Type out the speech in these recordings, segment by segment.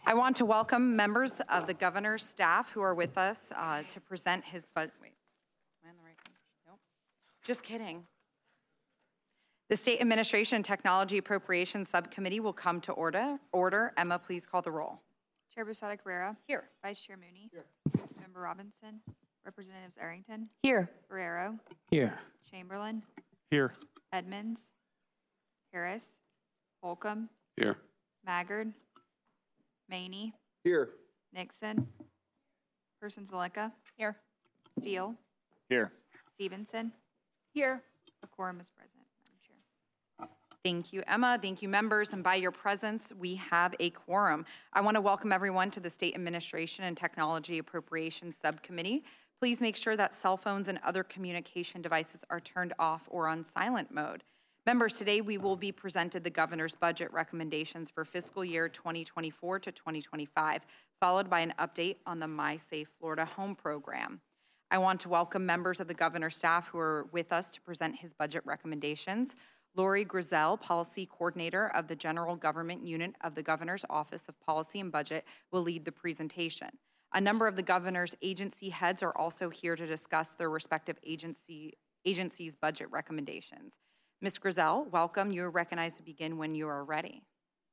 I want to welcome members of the governor's staff who are with us to present his budget. Wait, am I on the right page? Nope. Just kidding. The State Administration and Technology Appropriations Subcommittee will come to order. Emma, please call the roll. Chair Busada Cabrera. Here. Vice Chair Mooney. Here. Member Robinson. Representatives Arrington. Here. Barrero. Here. Chamberlain. Here. Edmonds. Harris. Holcomb. Here. Maggard. Maney. Here. Nixon. Persons Valenka. Here. Steele. Here. Stevenson. Here. A quorum is present, Madam Chair. Thank you, Emma. Thank you, members. And by your presence, we have a quorum. I want to welcome everyone to the State Administration and Technology Appropriations Subcommittee. Please make sure that cell phones and other communication devices are turned off or on silent mode. Members, today we will be presented the governor's budget recommendations for fiscal year 2024 to 2025, followed by an update on the My Safe Florida Home program. I want to welcome members of the governor's staff who are with us to present his budget recommendations. Lori Grizel, Policy Coordinator of the General Government Unit of the Governor's Office of Policy and Budget, will lead the presentation. A number of the governor's agency heads are also here to discuss their respective agency's budget recommendations. Ms. Grizel, welcome. You are recognized to begin when you are ready.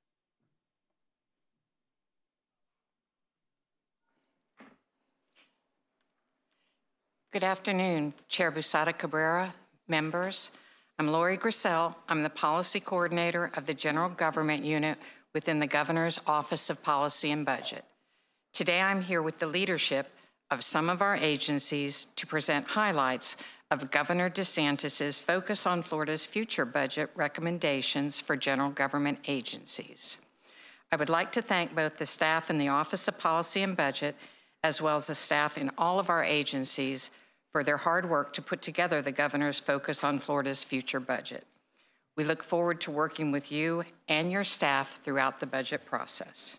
Good afternoon, Chair Busada Cabrera, members. I'm Lori Grizel. I'm the Policy Coordinator of the General Government Unit within the Governor's Office of Policy and Budget. Today I'm here with the leadership of some of our agencies to present highlights of Governor DeSantis's focus on Florida's future budget recommendations for general government agencies. I would like to thank both the staff in the Office of Policy and Budget, as well as the staff in all of our agencies for their hard work to put together the governor's focus on Florida's future budget. We look forward to working with you and your staff throughout the budget process.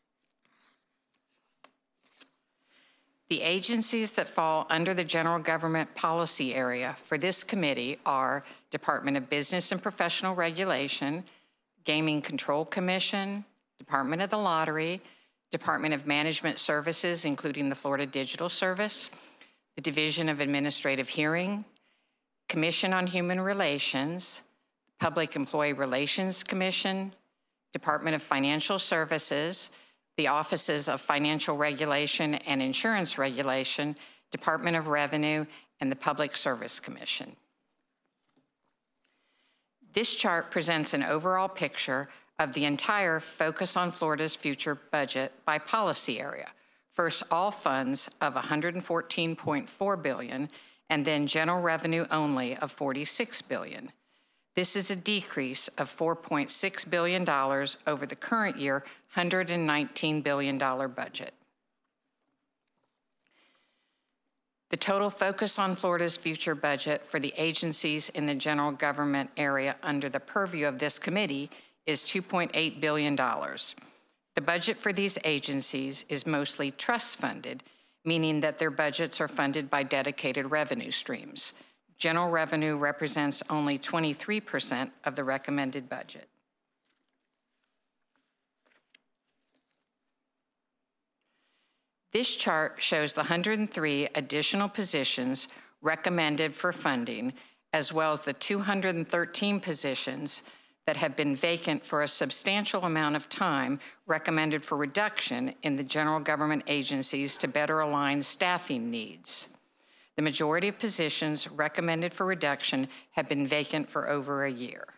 The agencies that fall under the general government policy area for this committee are Department of Business and Professional Regulation, Gaming Control Commission, Department of the Lottery, Department of Management Services, including the Florida Digital Service, the Division of Administrative Hearing, Commission on Human Relations, Public Employee Relations Commission, Department of Financial Services, the Offices of Financial Regulation and Insurance Regulation, Department of Revenue, and the Public Service Commission. This chart presents an overall picture of the entire Focus on Florida's Future budget by policy area. First, all funds of $114.4 billion, and then general revenue only of $46 billion. This is a decrease of $4.6 billion over the current year $119 billion budget. The total Focus on Florida's Future budget for the agencies in the general government area under the purview of this committee is $2.8 billion. The budget for these agencies is mostly trust funded, meaning that their budgets are funded by dedicated revenue streams. General revenue represents only 23% of the recommended budget. This chart shows the 103 additional positions recommended for funding, as well as the 213 positions that have been vacant for a substantial amount of time recommended for reduction in the general government agencies to better align staffing needs. The majority of positions recommended for reduction have been vacant for over a year.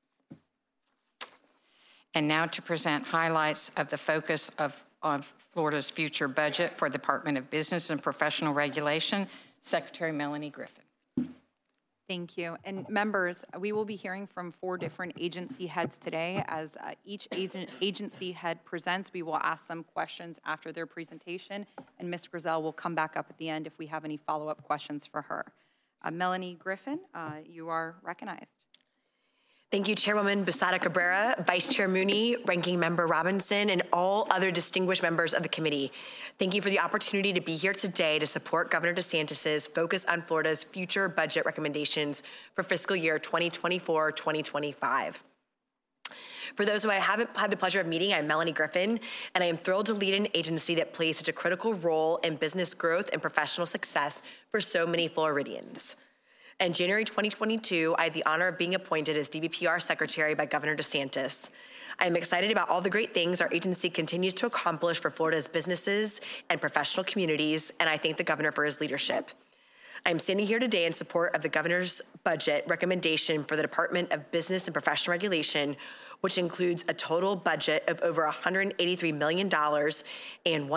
And now to present highlights of the focus on Florida's future budget for the Department of Business and Professional Regulation, Secretary Melanie Griffin. Thank you. And members, we will be hearing from 4 different agency heads today. As each agency head presents, we will ask them questions after their presentation, and Ms. Grizel will come back up at the end if we have any follow-up questions for her. Melanie Griffin, you are recognized. Thank you, Chairwoman Busada Cabrera, Vice Chair Mooney, Ranking Member Robinson, and all other distinguished members of the committee. Thank you for the opportunity to be here today to support Governor DeSantis's focus on Florida's future budget recommendations for fiscal year 2024-2025. For those who I haven't had the pleasure of meeting, I'm Melanie Griffin, and I am thrilled to lead an agency that plays such a critical role in business growth and professional success for so many Floridians. In January 2022, I had the honor of being appointed as DBPR Secretary by Governor DeSantis. I am excited about all the great things our agency continues to accomplish for Florida's businesses and professional communities, and I thank the governor for his leadership. I am standing here today in support of the governor's budget recommendation for the Department of Business and Professional Regulation, which includes a total budget of over $183 million and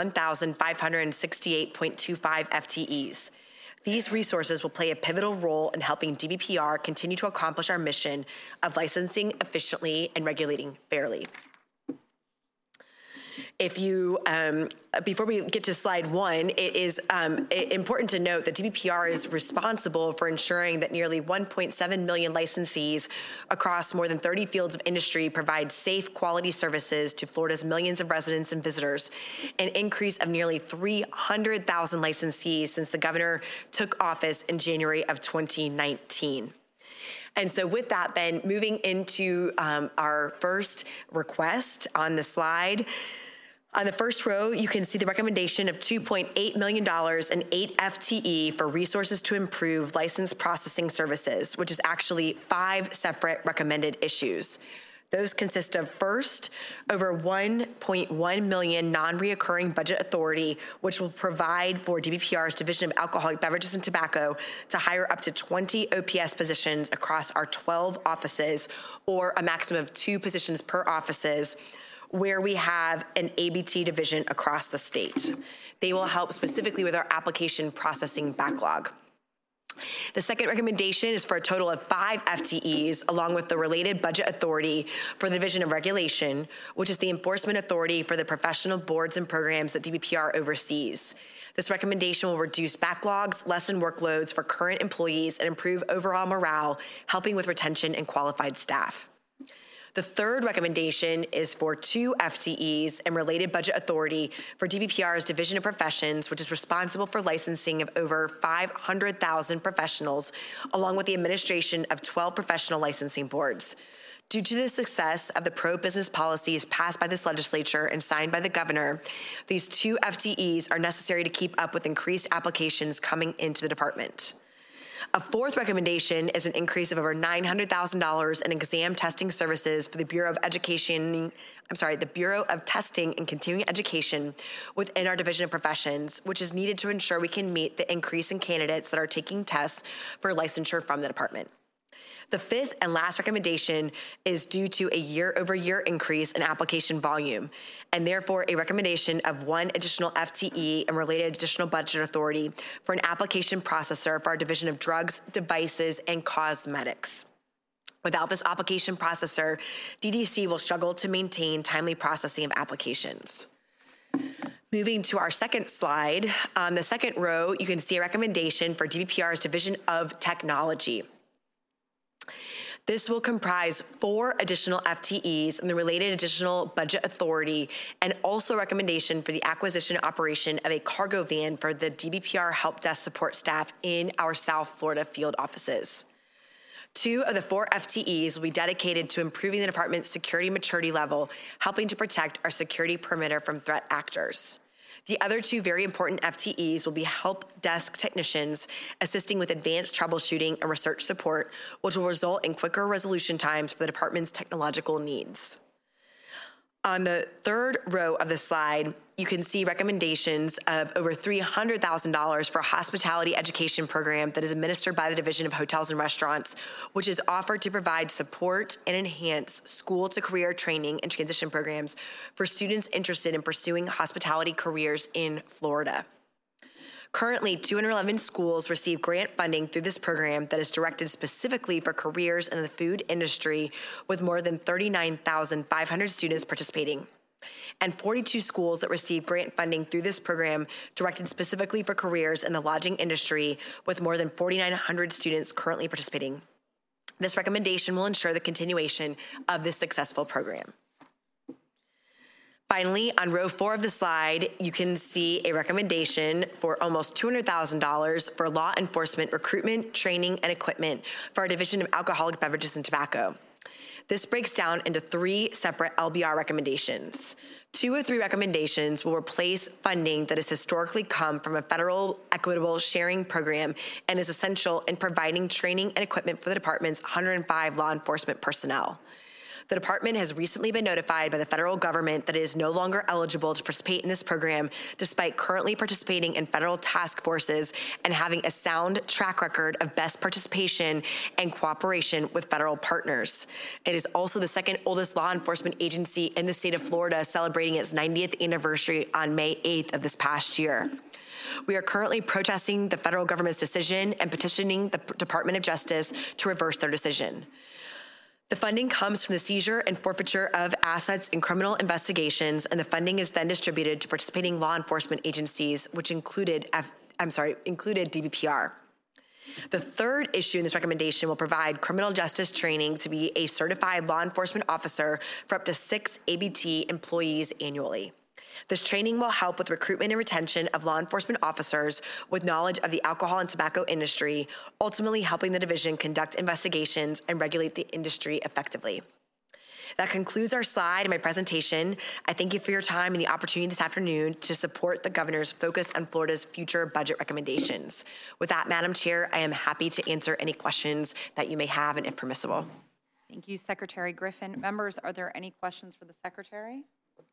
1,568.25 FTEs. These resources will play a pivotal role in helping DBPR continue to accomplish our mission of licensing efficiently and regulating fairly. If you, before we get to slide 1, it is important to note that DBPR is responsible for ensuring that nearly 1.7 million licensees across more than 30 fields of industry provide safe, quality services to Florida's millions of residents and visitors, an increase of nearly 300,000 licensees since the governor took office in January of 2019. And so with that, then, moving into our first request on the slide, on the first row, you can see the recommendation of $2.8 million and 8 FTE for resources to improve license processing services, which is actually 5 separate recommended issues. Those consist of, first, over $1.1 million non-reoccurring budget authority, which will provide for DBPR's Division of Alcoholic Beverages and Tobacco to hire up to 20 OPS positions across our 12 offices, or a maximum of 2 positions per offices, where we have an ABT division across the state. They will help specifically with our application processing backlog. The second recommendation is for a total of 5 FTEs, along with the related budget authority for the Division of Regulation, which is the enforcement authority for the professional boards and programs that DBPR oversees. This recommendation will reduce backlogs, lessen workloads for current employees, and improve overall morale, helping with retention and qualified staff. The third recommendation is for 2 FTEs and related budget authority for DBPR's Division of Professions, which is responsible for licensing of over 500,000 professionals, along with the administration of 12 professional licensing boards. Due to the success of the pro-business policies passed by this legislature and signed by the governor, these 2 FTEs are necessary to keep up with increased applications coming into the department. A fourth recommendation is an increase of over $900,000 in exam testing services for the Bureau of Testing and Continuing Education within our Division of Professions, which is needed to ensure we can meet the increase in candidates that are taking tests for licensure from the department. The fifth and last recommendation is due to a year-over-year increase in application volume, and therefore a recommendation of 1 additional FTE and related additional budget authority for an application processor for our Division of Drugs, Devices, and Cosmetics. Without this application processor, DDC will struggle to maintain timely processing of applications. Moving to our second slide, on the second row, you can see a recommendation for DBPR's Division of Technology. This will comprise 4 additional FTEs and the related additional budget authority, and also a recommendation for the acquisition and operation of a cargo van for the DBPR help desk support staff in our South Florida field offices. 2 of the 4 FTEs will be dedicated to improving the department's security maturity level, helping to protect our security perimeter from threat actors. The other 2 very important FTEs will be help desk technicians assisting with advanced troubleshooting and research support, which will result in quicker resolution times for the department's technological needs. On the third row of the slide, you can see recommendations of over $300,000 for a hospitality education program that is administered by the Division of Hotels and Restaurants, which is offered to provide support and enhance school-to-career training and transition programs for students interested in pursuing hospitality careers in Florida. Currently, 211 schools receive grant funding through this program that is directed specifically for careers in the food industry, with more than 39,500 students participating, and 42 schools that receive grant funding through this program directed specifically for careers in the lodging industry, with more than 4,900 students currently participating. This recommendation will ensure the continuation of this successful program. Finally, on row 4 of the slide, you can see a recommendation for almost $200,000 for law enforcement recruitment, training, and equipment for our Division of Alcoholic Beverages and Tobacco. This breaks down into 3 separate LBR recommendations. 2 of 3 recommendations will replace funding that has historically come from a federal equitable sharing program and is essential in providing training and equipment for the department's 105 law enforcement personnel. The department has recently been notified by the federal government that it is no longer eligible to participate in this program, despite currently participating in federal task forces and having a sound track record of best participation and cooperation with federal partners. It is also the second oldest law enforcement agency in the state of Florida, celebrating its 90th anniversary on May 8th of this past year. We are currently protesting the federal government's decision and petitioning the Department of Justice to reverse their decision. The funding comes from the seizure and forfeiture of assets in criminal investigations, and the funding is then distributed to participating law enforcement agencies, which included DBPR. The third issue in this recommendation will provide criminal justice training to be a certified law enforcement officer for up to 6 ABT employees annually. This training will help with recruitment and retention of law enforcement officers with knowledge of the alcohol and tobacco industry, ultimately helping the division conduct investigations and regulate the industry effectively. That concludes our slide and my presentation. I thank you for your time and the opportunity this afternoon to support the governor's focus on Florida's future budget recommendations. With that, Madam Chair, I am happy to answer any questions that you may have and if permissible. Thank you, Secretary Griffin. Members, are there any questions for the Secretary?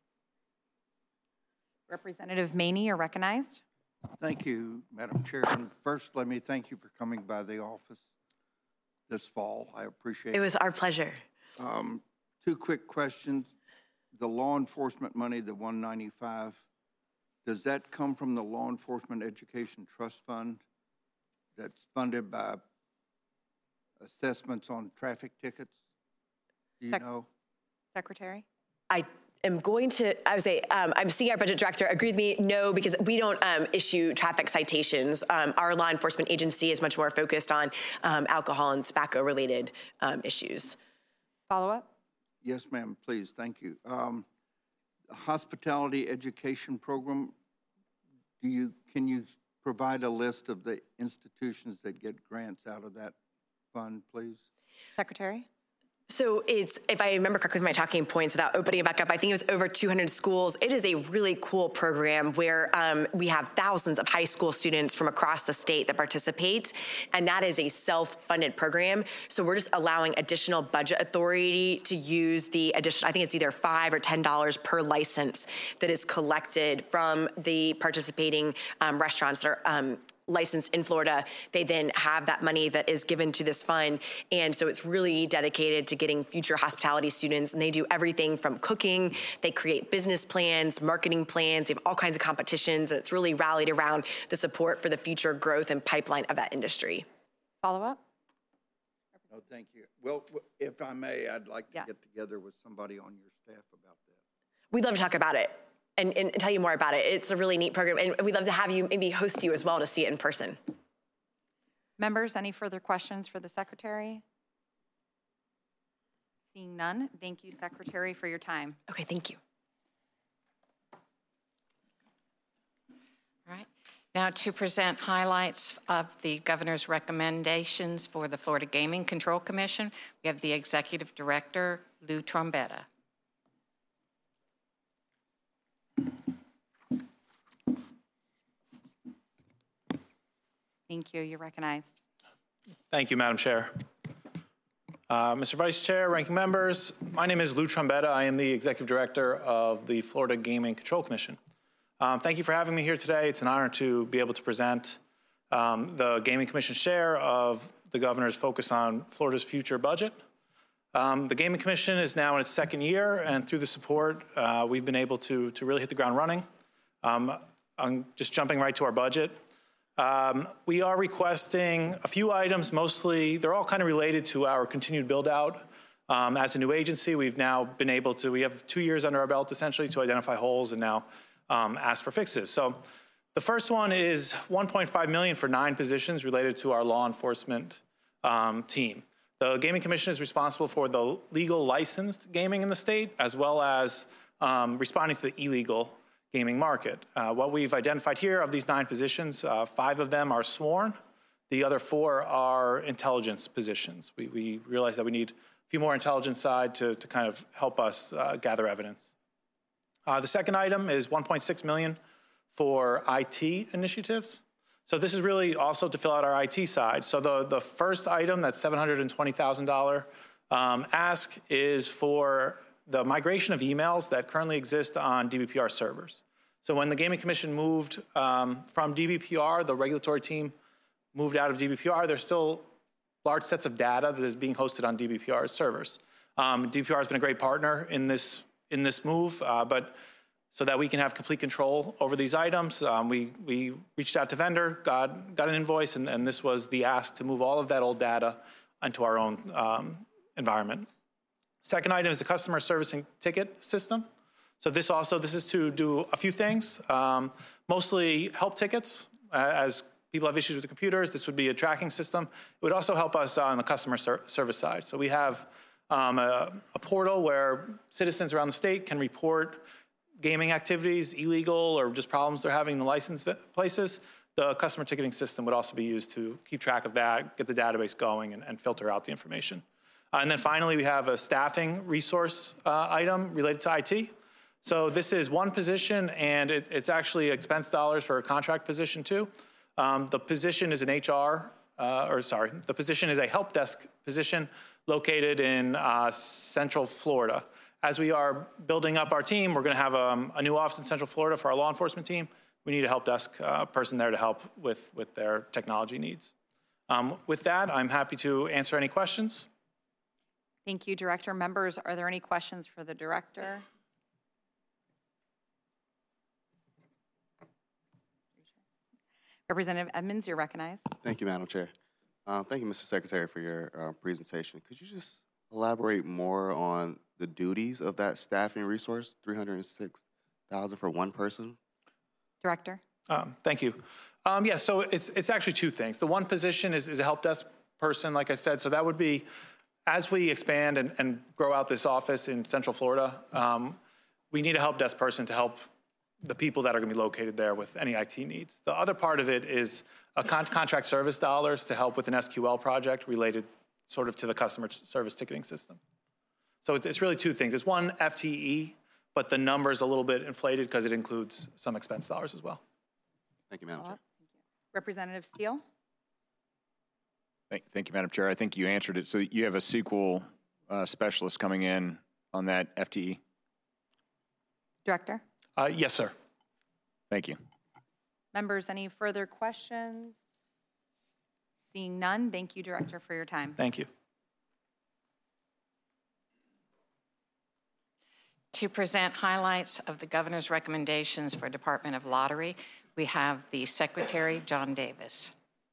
Representative Maney, you're recognized. Thank you, Madam Chairman. First, let me thank you for coming by the office this fall. I appreciate it. It was our pleasure. 2 quick questions. The law enforcement money, the $195, does that come from the Law Enforcement Education Trust Fund that's funded by assessments on traffic tickets? Do you know? Secretary? I'm seeing our budget director agree with me. No, because we don't issue traffic citations. Our law enforcement agency is much more focused on alcohol and tobacco related issues. Follow up? Yes, ma'am, please, thank you. Hospitality education program, can you provide a list of the institutions that get grants out of that fund, please? Secretary? So it's, if I remember correctly with my talking points without opening it back up, I think it was over 200 schools. It is a really cool program where we have thousands of high school students from across the state that participate, and that is a self-funded program. So we're just allowing additional budget authority to use the additional, I think it's either $5 or $10 per license that is collected from the participating restaurants that are licensed in Florida. They then have that money that is given to this fund. And so it's really dedicated to getting future hospitality students. And they do everything from cooking, they create business plans, marketing plans, they have all kinds of competitions. And it's really rallied around the support for the future growth and pipeline of that industry. Follow up? No, thank you. Well, if I may, I'd like to get together with somebody on your staff about that. We'd love to talk about it. And tell you more about it. It's a really neat program, and we'd love to have you maybe host you as well to see it in person. Members, any further questions for the Secretary? Seeing none, thank you, Secretary, for your time. Okay, thank you. All right. Now to present highlights of the governor's recommendations for the Florida Gaming Control Commission, we have the Executive Director, Lou Trombetta. Thank you. You're recognized. Thank you, Madam Chair. Mr. Vice Chair, ranking members, my name is Lou Trombetta. I am the Executive Director of the Florida Gaming Control Commission. Thank you for having me here today. It's an honor to be able to present the Gaming Commission's share of the governor's focus on Florida's future budget. The Gaming Commission is now in its 2nd year, and through the support, we've been able to really hit the ground running. I'm just jumping right to our budget. We are requesting a few items, mostly, they're all kind of related to our continued build out. As a new agency, we've now been able to, we have 2 years under our belt essentially to identify holes and now ask for fixes. So the first one is $1.5 million for 9 positions related to our law enforcement team. The Gaming Commission is responsible for the legal licensed gaming in the state, as well as responding to the illegal gaming market. What we've identified here of these 9 positions, 5 of them are sworn. The other 4 are intelligence positions. We realize that we need few more intelligence side to kind of help us gather evidence. The second item is $1.6 million for IT initiatives. So this is really also to fill out our IT side. So the first item, that $720,000 ask, is for the migration of emails that currently exist on DBPR servers. So when the Gaming Commission moved from DBPR, the regulatory team moved out of DBPR, there's still large sets of data that is being hosted on DBPR's servers. DBPR has been a great partner in this move, but so that we can have complete control over these items, we reached out to vendor, got an invoice, and this was the ask to move all of that old data into our own environment. Second item is the customer servicing ticket system. So this is to do a few things, mostly help tickets. As people have issues with the computers, this would be a tracking system. It would also help us on the customer service side. So we have a portal where citizens around the state can report gaming activities, illegal, or just problems they're having in the licensed places. The customer ticketing system would also be used to keep track of that, get the database going, and filter out the information. And then finally, we have a staffing resource item related to IT. So this is one position, and it's actually expense dollars for a contract position too. The position is an the position is a help desk position located in Central Florida. As we are building up our team, we're going to have a new office in Central Florida for our law enforcement team. We need a help desk person there to help with their technology needs. With that, I'm happy to answer any questions. Thank you, Director. Members, are there any questions for the Director? Representative Edmonds, you're recognized. Thank you, Madam Chair. Thank you, Mr. Secretary, for your presentation. Could you just elaborate more on the duties of that staffing resource, $306,000 for one person? Director. Thank you. Yeah, so it's actually two things. The one position is a help desk person, like I said. So that would be, as we expand and grow out this office in Central Florida, we need a help desk person to help the people that are going to be located there with any IT needs. The other part of it is a contract service dollars to help with an SQL project related sort of to the customer service ticketing system. So it's really two things. It's one FTE, but the number's a little bit inflated because it includes some expense dollars as well. Thank you, Madam Chair. Representative Steele. Thank you, Madam Chair. I think you answered it. So you have a SQL specialist coming in on that FTE? Director. Yes, sir. Thank you. Members, any further questions? Seeing none, thank you, Director, for your time. Thank you. To present highlights of the governor's recommendations for Department of Lottery, we have the Secretary, John Davis.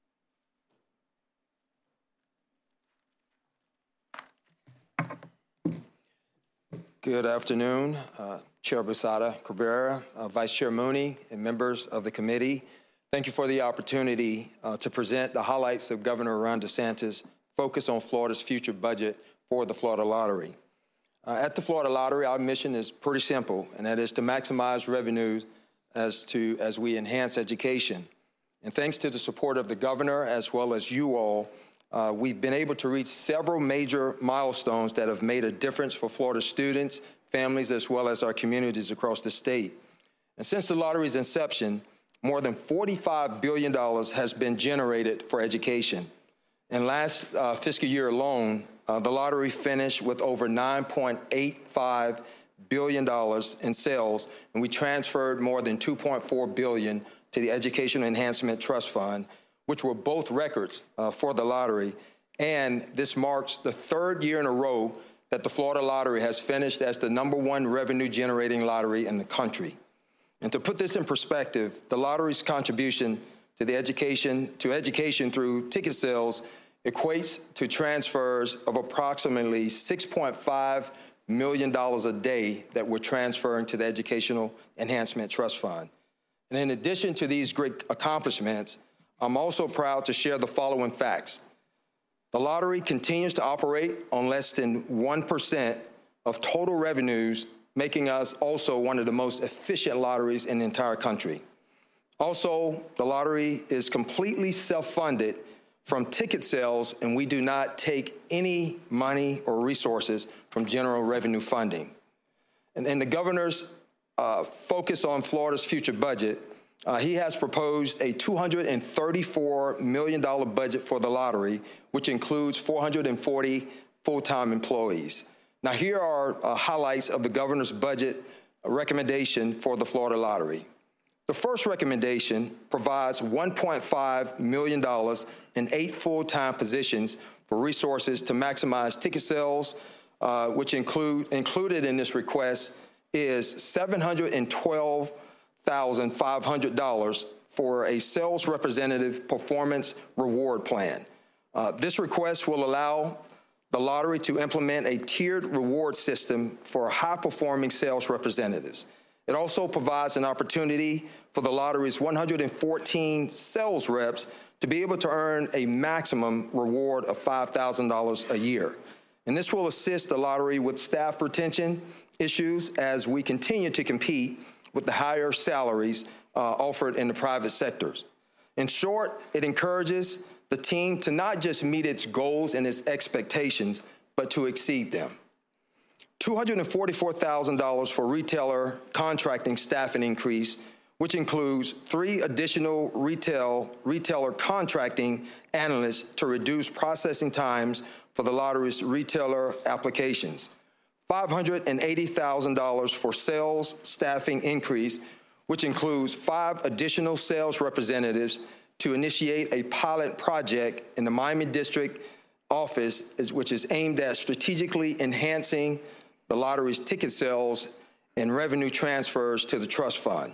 Good afternoon, Chair Busada Cabrera, Vice Chair Mooney, and members of the committee. Thank you for the opportunity to present the highlights of Governor Ron DeSantis' focus on Florida's future budget for the Florida Lottery. At the Florida Lottery, our mission is pretty simple, and that is to maximize revenues as we enhance education. And thanks to the support of the governor as well as you all, we've been able to reach several major milestones that have made a difference for Florida students, families, as well as our communities across the state. And since the lottery's inception, more than $45 billion has been generated for education. And last fiscal year alone, the lottery finished with over $9.85 billion in sales, and we transferred more than $2.4 billion to the Educational Enhancement Trust Fund, which were both records for the lottery. And this marks the third year in a row that the Florida Lottery has finished as the #1 revenue-generating lottery in the country. And to put this in perspective, the lottery's contribution to education through ticket sales equates to transfers of approximately $6.5 million a day that we're transferring to the Educational Enhancement Trust Fund. And in addition to these great accomplishments, I'm also proud to share the following facts. The lottery continues to operate on less than 1% of total revenues, making us also one of the most efficient lotteries in the entire country. Also, the lottery is completely self-funded from ticket sales, and we do not take any money or resources from general revenue funding. And the governor's focus on Florida's future budget, he has proposed a $234 million budget for the lottery, which includes 440 full-time employees. Now, here are highlights of the governor's budget recommendation for the Florida Lottery. The first recommendation provides $1.5 million in 8 full-time positions for resources to maximize ticket sales, which included in this request is $712,500 for a sales representative performance reward plan. This request will allow the lottery to implement a tiered reward system for high-performing sales representatives. It also provides an opportunity for the lottery's 114 sales reps to be able to earn a maximum reward of $5,000 a year. And this will assist the lottery with staff retention issues as we continue to compete with the higher salaries offered in the private sectors. In short, it encourages the team to not just meet its goals and its expectations, but to exceed them. $244,000 for retailer contracting staffing increase, which includes 3 additional retailer contracting analysts to reduce processing times for the lottery's retailer applications. $580,000 for sales staffing increase, which includes 5 additional sales representatives to initiate a pilot project in the Miami District office, which is aimed at strategically enhancing the lottery's ticket sales and revenue transfers to the trust fund.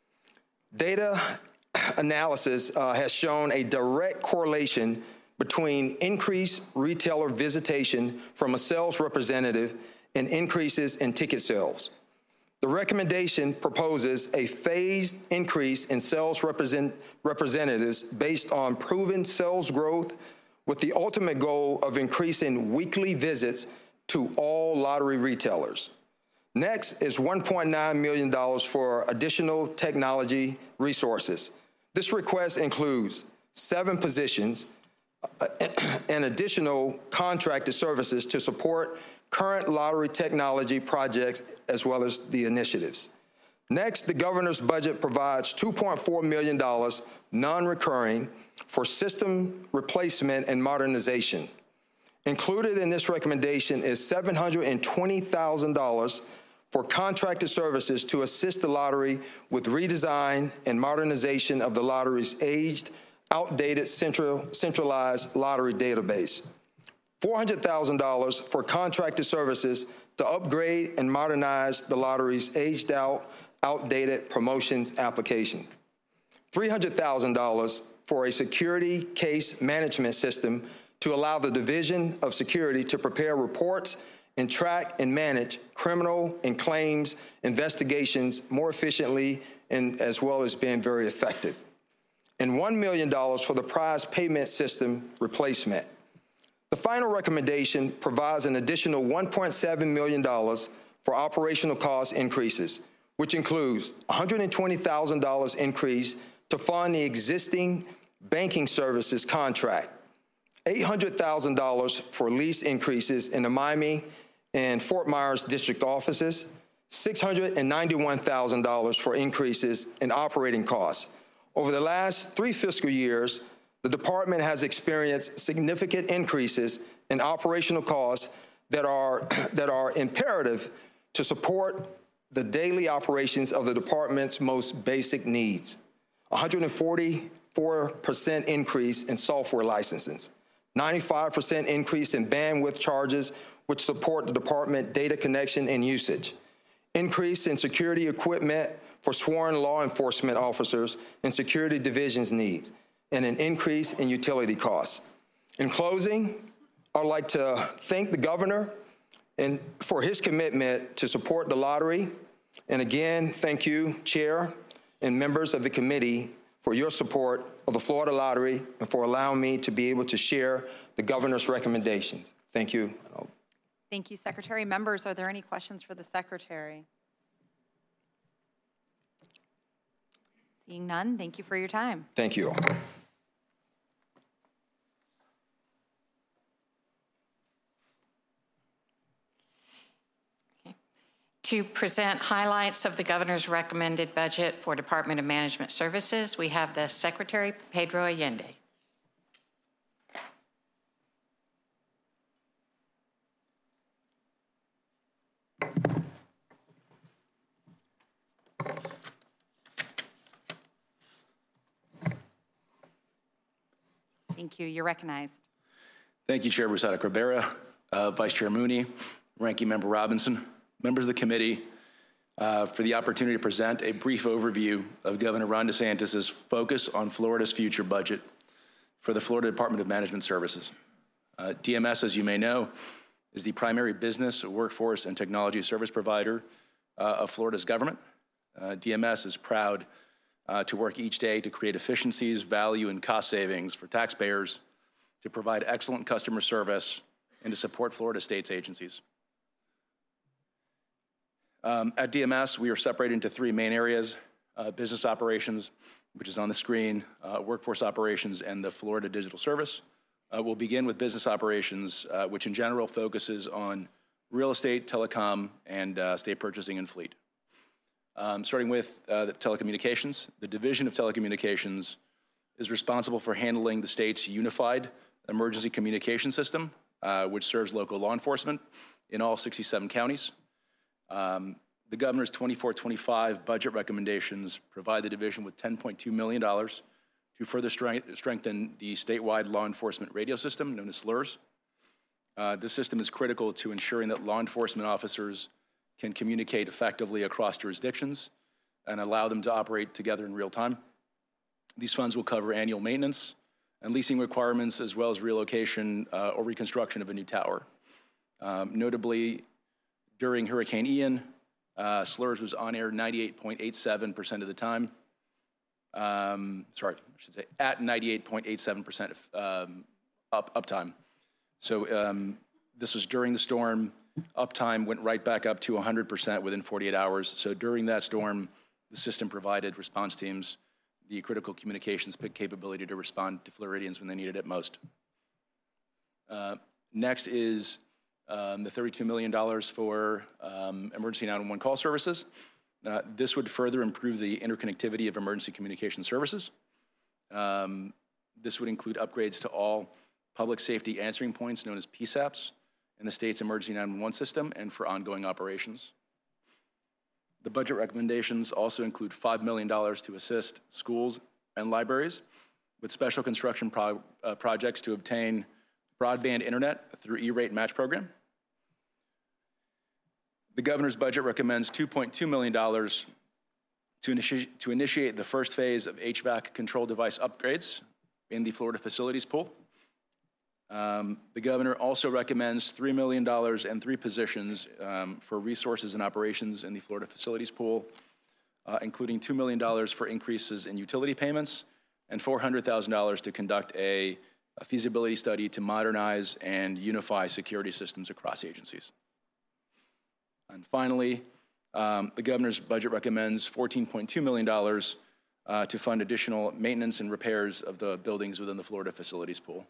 Data analysis has shown a direct correlation between increased retailer visitation from a sales representative and increases in ticket sales. The recommendation proposes a phased increase in sales representatives based on proven sales growth, with the ultimate goal of increasing weekly visits to all lottery retailers. Next is $1.9 million for additional technology resources. This request includes 7 positions and additional contracted services to support current lottery technology projects as well as the initiatives. Next, the governor's budget provides $2.4 million non-recurring for system replacement and modernization. Included in this recommendation is $720,000 for contracted services to assist the lottery with redesign and modernization of the lottery's aged, outdated centralized lottery database. $400,000 for contracted services to upgrade and modernize the lottery's aged out, outdated promotions application. $300,000 for a security case management system to allow the Division of Security to prepare reports and track and manage criminal and claims investigations more efficiently and as well as being very effective. And $1 million for the prize payment system replacement. The final recommendation provides an additional $1.7 million for operational cost increases, which includes $120,000 increase to fund the existing banking services contract, $800,000 for lease increases in the Miami and Fort Myers district offices, $691,000 for increases in operating costs. Over the last 3 fiscal years, the department has experienced significant increases in operational costs that are imperative to support the daily operations of the department's most basic needs. 144% increase in software licenses, 95% increase in bandwidth charges, which support the department data connection and usage, increase in security equipment for sworn law enforcement officers and security divisions needs, and an increase in utility costs. In closing, I'd like to thank the governor and for his commitment to support the lottery. And again, thank you, Chair and members of the committee, for your support of the Florida Lottery and for allowing me to be able to share the governor's recommendations. Thank you. Thank you, Secretary. Members, are there any questions for the Secretary? Seeing none, thank you for your time. Thank you all. To present highlights of the governor's recommended budget for Department of Management Services, we have the Secretary, Pedro Allende. Thank you. You're recognized. Thank you, Chair Brusada Cabrera, Vice Chair Mooney, Ranking Member Robinson, members of the committee, for the opportunity to present a brief overview of Governor Ron DeSantis' focus on Florida's future budget for the Florida Department of Management Services. DMS, as you may know, is the primary business, workforce, and technology service provider of Florida's government. DMS is proud to work each day to create efficiencies, value, and cost savings for taxpayers, to provide excellent customer service, and to support Florida state's agencies. At DMS, we are separated into three main areas: business operations, which is on the screen, workforce operations, and the Florida Digital Service. We'll begin with business operations, which in general focuses on real estate, telecom, and state purchasing and fleet. Starting with the telecommunications, the Division of Telecommunications is responsible for handling the state's unified emergency communication system, which serves local law enforcement in all 67 counties. The governor's 24-25 budget recommendations provide the division with $10.2 million to further strengthen the statewide law enforcement radio system known as SLURS. This system is critical to ensuring that law enforcement officers can communicate effectively across jurisdictions and allow them to operate together in real time. These funds will cover annual maintenance and leasing requirements, as well as relocation or reconstruction of a new tower. Notably, during Hurricane Ian, SLURS was on air 98.87% of the time. At 98.87% uptime. So this was during the storm. Uptime went right back up to 100% within 48 hours. So during that storm, the system provided response teams the critical communications capability to respond to Floridians when they needed it most. Next is the $32 million for emergency 911 call services. This would further improve the interconnectivity of emergency communication services. This would include upgrades to all public safety answering points known as PSAPs in the state's emergency 911 system and for ongoing operations. The budget recommendations also include $5 million to assist schools and libraries with special construction projects to obtain broadband internet through E-rate match program. The governor's budget recommends $2.2 million to initiate the first phase of HVAC control device upgrades in the Florida facilities pool. The governor also recommends $3 million and 3 positions for resources and operations in the Florida facilities pool, including $2 million for increases in utility payments and $400,000 to conduct a feasibility study to modernize and unify security systems across agencies. And finally, the governor's budget recommends $14.2 million to fund additional maintenance and repairs of the buildings within the Florida facilities pool.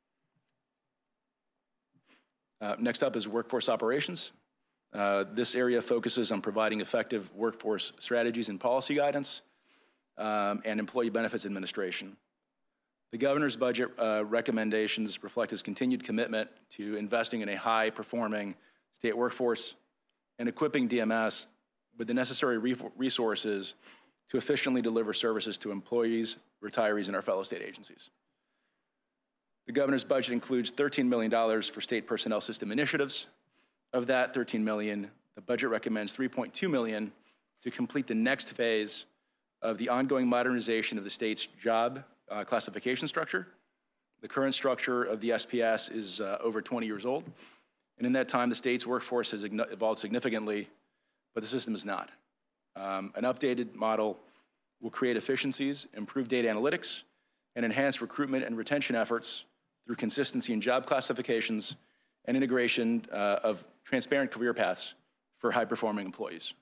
Next up is workforce operations. This area focuses on providing effective workforce strategies and policy guidance and employee benefits administration. The governor's budget recommendations reflect his continued commitment to investing in a high-performing state workforce and equipping DMS with the necessary resources to efficiently deliver services to employees, retirees, and our fellow state agencies. The governor's budget includes $13 million for state personnel system initiatives. Of that $13 million, the budget recommends $3.2 million to complete the next phase of the ongoing modernization of the state's job classification structure. The current structure of the SPS is over 20 years old, and in that time, the state's workforce has evolved significantly, but the system is not. An updated model will create efficiencies, improve data analytics, and enhance recruitment and retention efforts through consistency in job classifications and integration of transparent career paths for high-performing employees.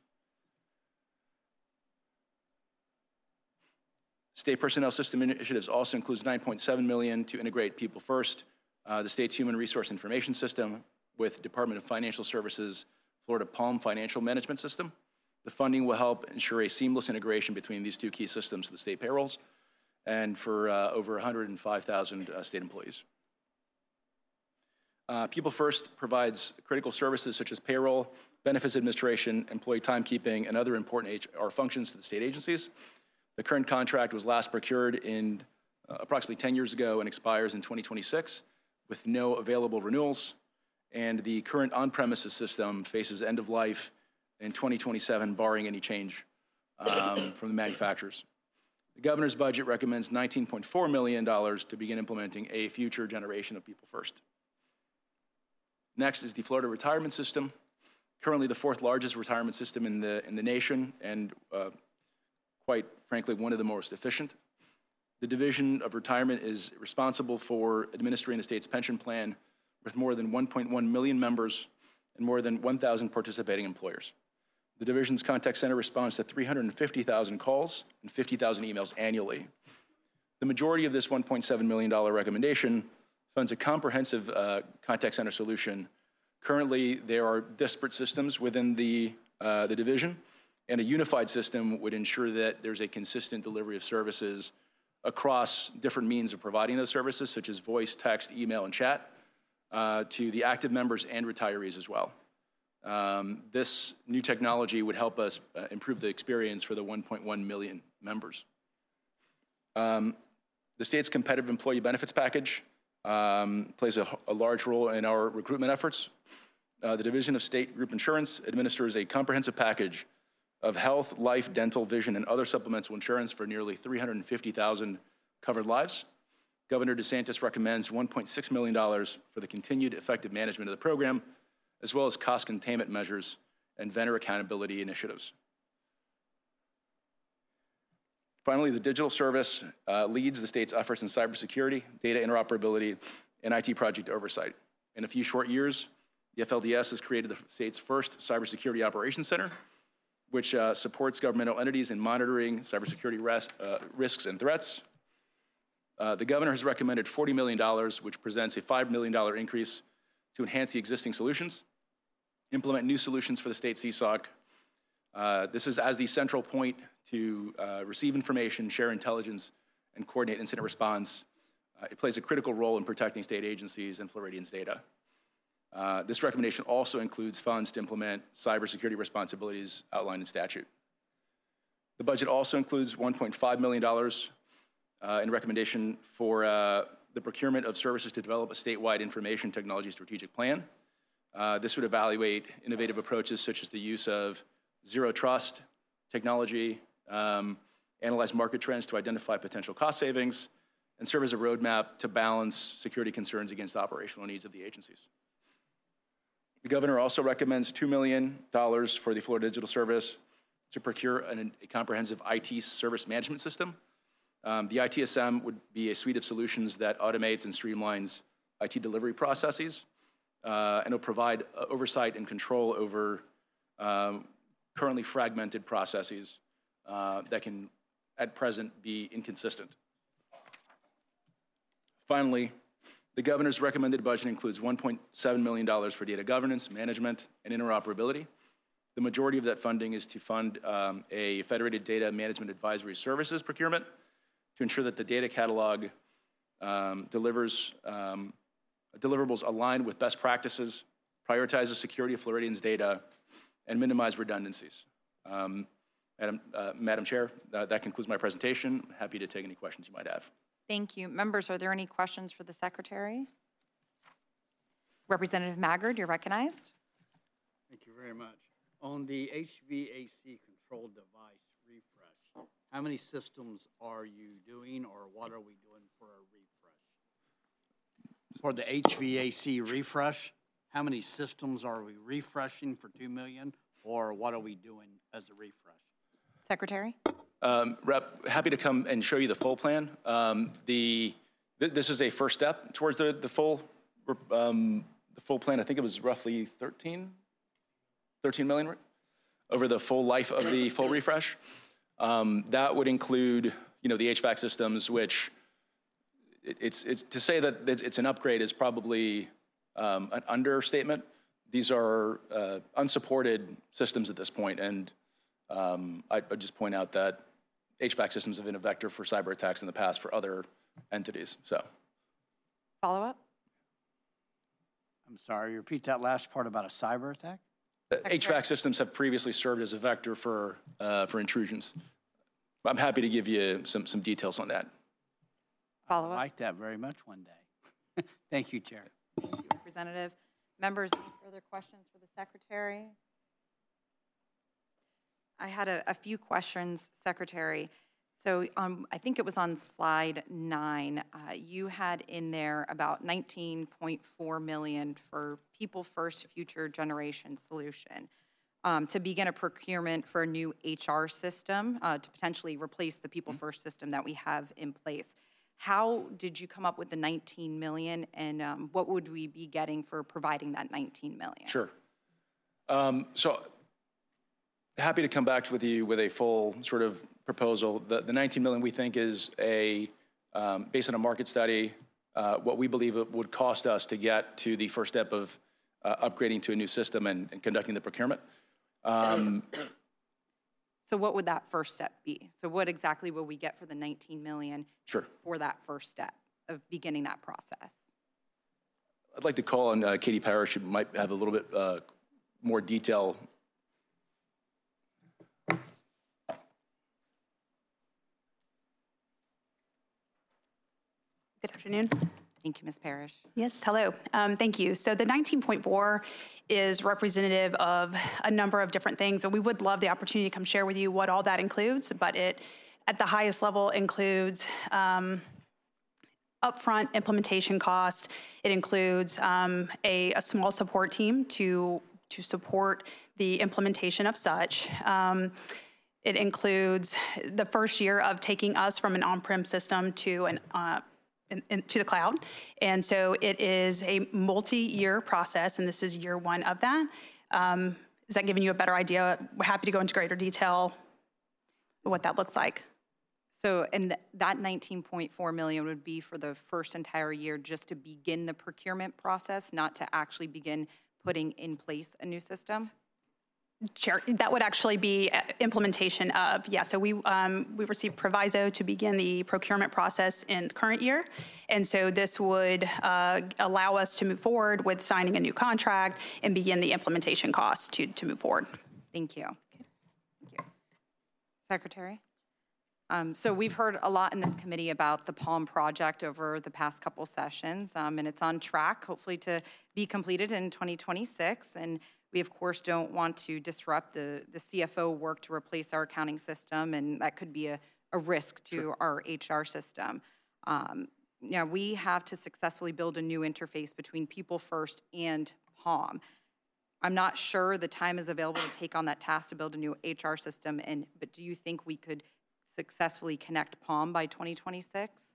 State personnel system initiatives also includes $9.7 million to integrate People First, the state's human resource information system, with Department of Financial Services Florida Palm Financial Management System. The funding will help ensure a seamless integration between these two key systems of the state payrolls and for over 105,000 state employees. People First provides critical services such as payroll, benefits administration, employee timekeeping, and other important HR functions to the state agencies. The current contract was last procured in approximately 10 years ago and expires in 2026 with no available renewals. And the current on-premises system faces end of life in 2027, barring any change from the manufacturers. The governor's budget recommends $19.4 million to begin implementing a future generation of People First. Next is the Florida retirement system, currently the fourth largest retirement system in the nation, and quite frankly, one of the most efficient. The Division of Retirement is responsible for administering the state's pension plan with more than 1.1 million members and more than 1,000 participating employers. The division's contact center responds to 350,000 calls and 50,000 emails annually. The majority of this $1.7 million recommendation funds a comprehensive contact center solution. Currently, there are disparate systems within the division, and a unified system would ensure that there's a consistent delivery of services across different means of providing those services, such as voice, text, email, and chat, to the active members and retirees as well. This new technology would help us improve the experience for the 1.1 million members. The state's competitive employee benefits package plays a large role in our recruitment efforts. The Division of State Group Insurance administers a comprehensive package of health, life, dental, vision, and other supplemental insurance for nearly 350,000 covered lives. Governor DeSantis recommends $1.6 million for the continued effective management of the program, as well as cost containment measures and vendor accountability initiatives. Finally, the digital service leads the state's efforts in cybersecurity, data interoperability, and IT project oversight. In a few short years, the FLDS has created the state's first cybersecurity operations center, which supports governmental entities in monitoring cybersecurity risks and threats. The governor has recommended $40 million, which presents a $5 million increase to enhance the existing solutions, implement new solutions for the state CSOC. This is as the central point to receive information, share intelligence, and coordinate incident response. It plays a critical role in protecting state agencies and Floridians' data. This recommendation also includes funds to implement cybersecurity responsibilities outlined in statute. The budget also includes $1.5 million in recommendation for the procurement of services to develop a statewide information technology strategic plan. This would evaluate innovative approaches such as the use of zero trust technology, analyze market trends to identify potential cost savings, and serve as a roadmap to balance security concerns against operational needs of the agencies. The governor also recommends $2 million for the Florida Digital Service to procure a comprehensive IT service management system. The ITSM would be a suite of solutions that automates and streamlines IT delivery processes, and it'll provide oversight and control over currently fragmented processes that can, at present, be inconsistent. Finally, the governor's recommended budget includes $1.7 million for data governance, management, and interoperability. The majority of that funding is to fund a federated data management advisory services procurement to ensure that the data catalog delivers deliverables aligned with best practices, prioritizes security of Floridians' data, and minimize redundancies. Madam Chair, that concludes my presentation. I'm happy to take any questions you might have. Thank you. Members, are there any questions for the Secretary? Representative Maggard, you're recognized. Thank you very much. On the HVAC control device refresh, how many systems are you doing, or what are we doing for a refresh? For the HVAC refresh, how many systems are we refreshing for $2 million, or what are we doing as a refresh? Secretary? Rep, happy to come and show you the full plan. This is a first step towards the full plan. I think it was roughly 13 million over the full life of the full refresh. That would include, the HVAC systems, which it's to say that it's an upgrade is probably an understatement, these are unsupported systems at this point, and I'd just point out that HVAC systems have been a vector for cyber attacks in the past for other entities. So, Follow-up? I'm sorry, repeat that last part about a cyber attack? HVAC systems have previously served as a vector for intrusions. I'm happy to give you some details on that. I Follow-up? like that very much one day. Thank you, Chair. Thank you, Representative. Members, any further questions for the Secretary? I had a few questions, Secretary. So I think it was on slide 9. You had in there about $19.4 million for People First Future Generation Solution to begin a procurement for a new HR system to potentially replace the People First system that we have in place. How did you come up with the $19 million, and what would we be getting for providing that $19 million? Sure. So happy to come back with you with a full sort of proposal. The $19 million we think is based on a market study, what we believe it would cost us to get to the first step of upgrading to a new system and conducting the procurement. So what would that first step be? So what exactly will we get for the $19 million Sure. for that first step of beginning that process? I'd like to call on Katie Parrish, who might have a little bit more detail. Good afternoon. Thank you, Ms. Parrish. Yes, hello. Thank you. So the 19.4 is representative of a number of different things, and we would love the opportunity to come share with you what all that includes, but it, at the highest level, includes upfront implementation cost. It includes a small support team to support the implementation of such. It includes the first year of taking us from an on-prem system to to the cloud. And so it is a multi-year process, and this is year 1 of that. Is that giving you a better idea? We're happy to go into greater detail of what that looks like. So, and that $19.4 million would be for the first entire year just to begin the procurement process, not to actually begin putting in place a new system? Chair, that would actually be implementation of, yeah, so we received proviso to begin the procurement process in the current year. And so this would allow us to move forward with signing a new contract and begin the implementation costs to move forward. Thank you. Thank you. Secretary? So we've heard a lot in this committee about the PALM project over the past couple sessions, and it's on track, hopefully, to be completed in 2026. And we, of course, don't want to disrupt the CFO work to replace our accounting system, and that could be a risk to our HR system. Now, we have to successfully build a new interface between People First and PALM. I'm not sure the time is available to take on that task to build a new HR system, but do you think we could successfully connect PALM by 2026?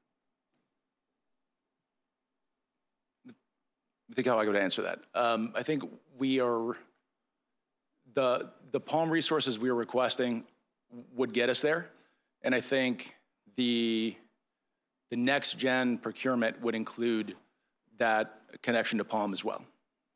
I think how I would answer that. I think we are, the PALM resources we are requesting would get us there. And I think the next gen procurement would include that connection to PALM as well.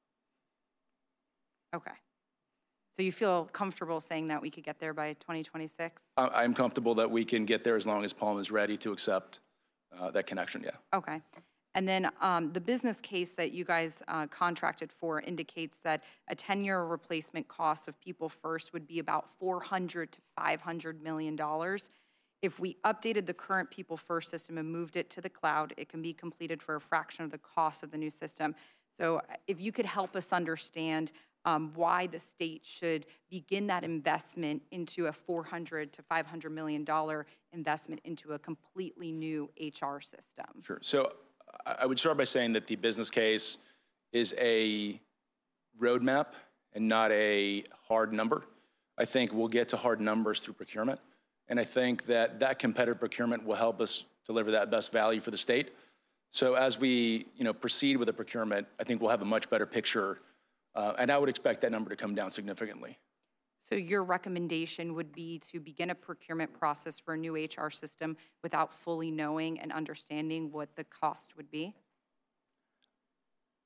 Okay. So you feel comfortable saying that we could get there by 2026? I'm comfortable that we can get there as long as PALM is ready to accept that connection, yeah. Okay. And then the business case that you guys contracted for indicates that a 10-year replacement cost of People First would be about $400 to $500 million. If we updated the current People First system and moved it to the cloud, it can be completed for a fraction of the cost of the new system. So if you could help us understand why the state should begin that investment into a $400 to $500 million investment into a completely new HR system. Sure. So I would start by saying that the business case is a roadmap and not a hard number. I think we'll get to hard numbers through procurement. And I think that competitive procurement will help us deliver that best value for the state. So as we proceed with the procurement, I think we'll have a much better picture. And I would expect that number to come down significantly. So your recommendation would be to begin a procurement process for a new HR system without fully knowing and understanding what the cost would be?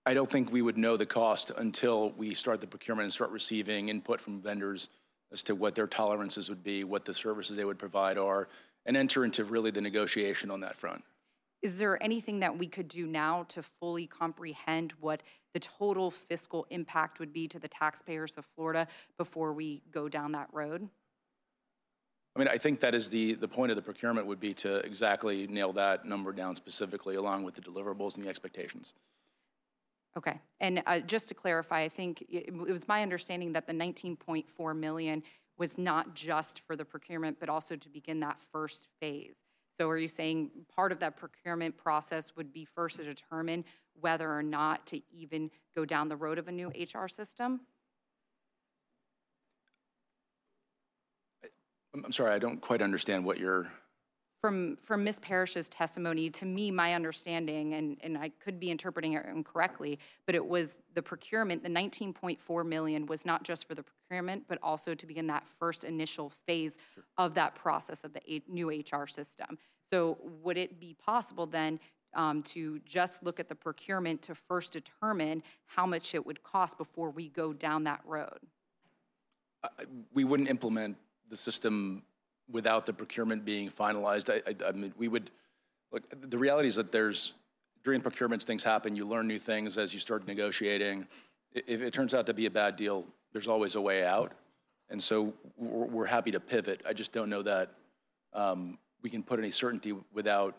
I don't think we would know the cost until we start the procurement and start receiving input from vendors as to what their tolerances would be, what the services they would provide are, and enter into really the negotiation on that front. Is there anything that we could do now to fully comprehend what the total fiscal impact would be to the taxpayers of Florida before we go down that road? I mean, I think that is the point of the procurement would be to exactly nail that number down specifically along with the deliverables and the expectations. Okay, and just to clarify, I think it was my understanding that the 19.4 million was not just for the procurement, but also to begin that first phase. So are you saying part of that procurement process would be first to determine whether or not to even go down the road of a new HR system? I'm sorry, I don't quite understand what you're... From Ms. Parrish's testimony, to me, my understanding, and I could be interpreting it incorrectly, but it was the procurement, the 19.4 million was not just for the procurement, but also to begin that first initial phase of that process of the new HR system. So would it be possible then to just look at the procurement to first determine how much it would cost before we go down that road? We wouldn't implement the system without the procurement being finalized. I mean, we would, look, the reality is that during procurements, things happen. You learn new things as you start negotiating. If it turns out to be a bad deal, there's always a way out. And so we're happy to pivot. I just don't know that we can put any certainty without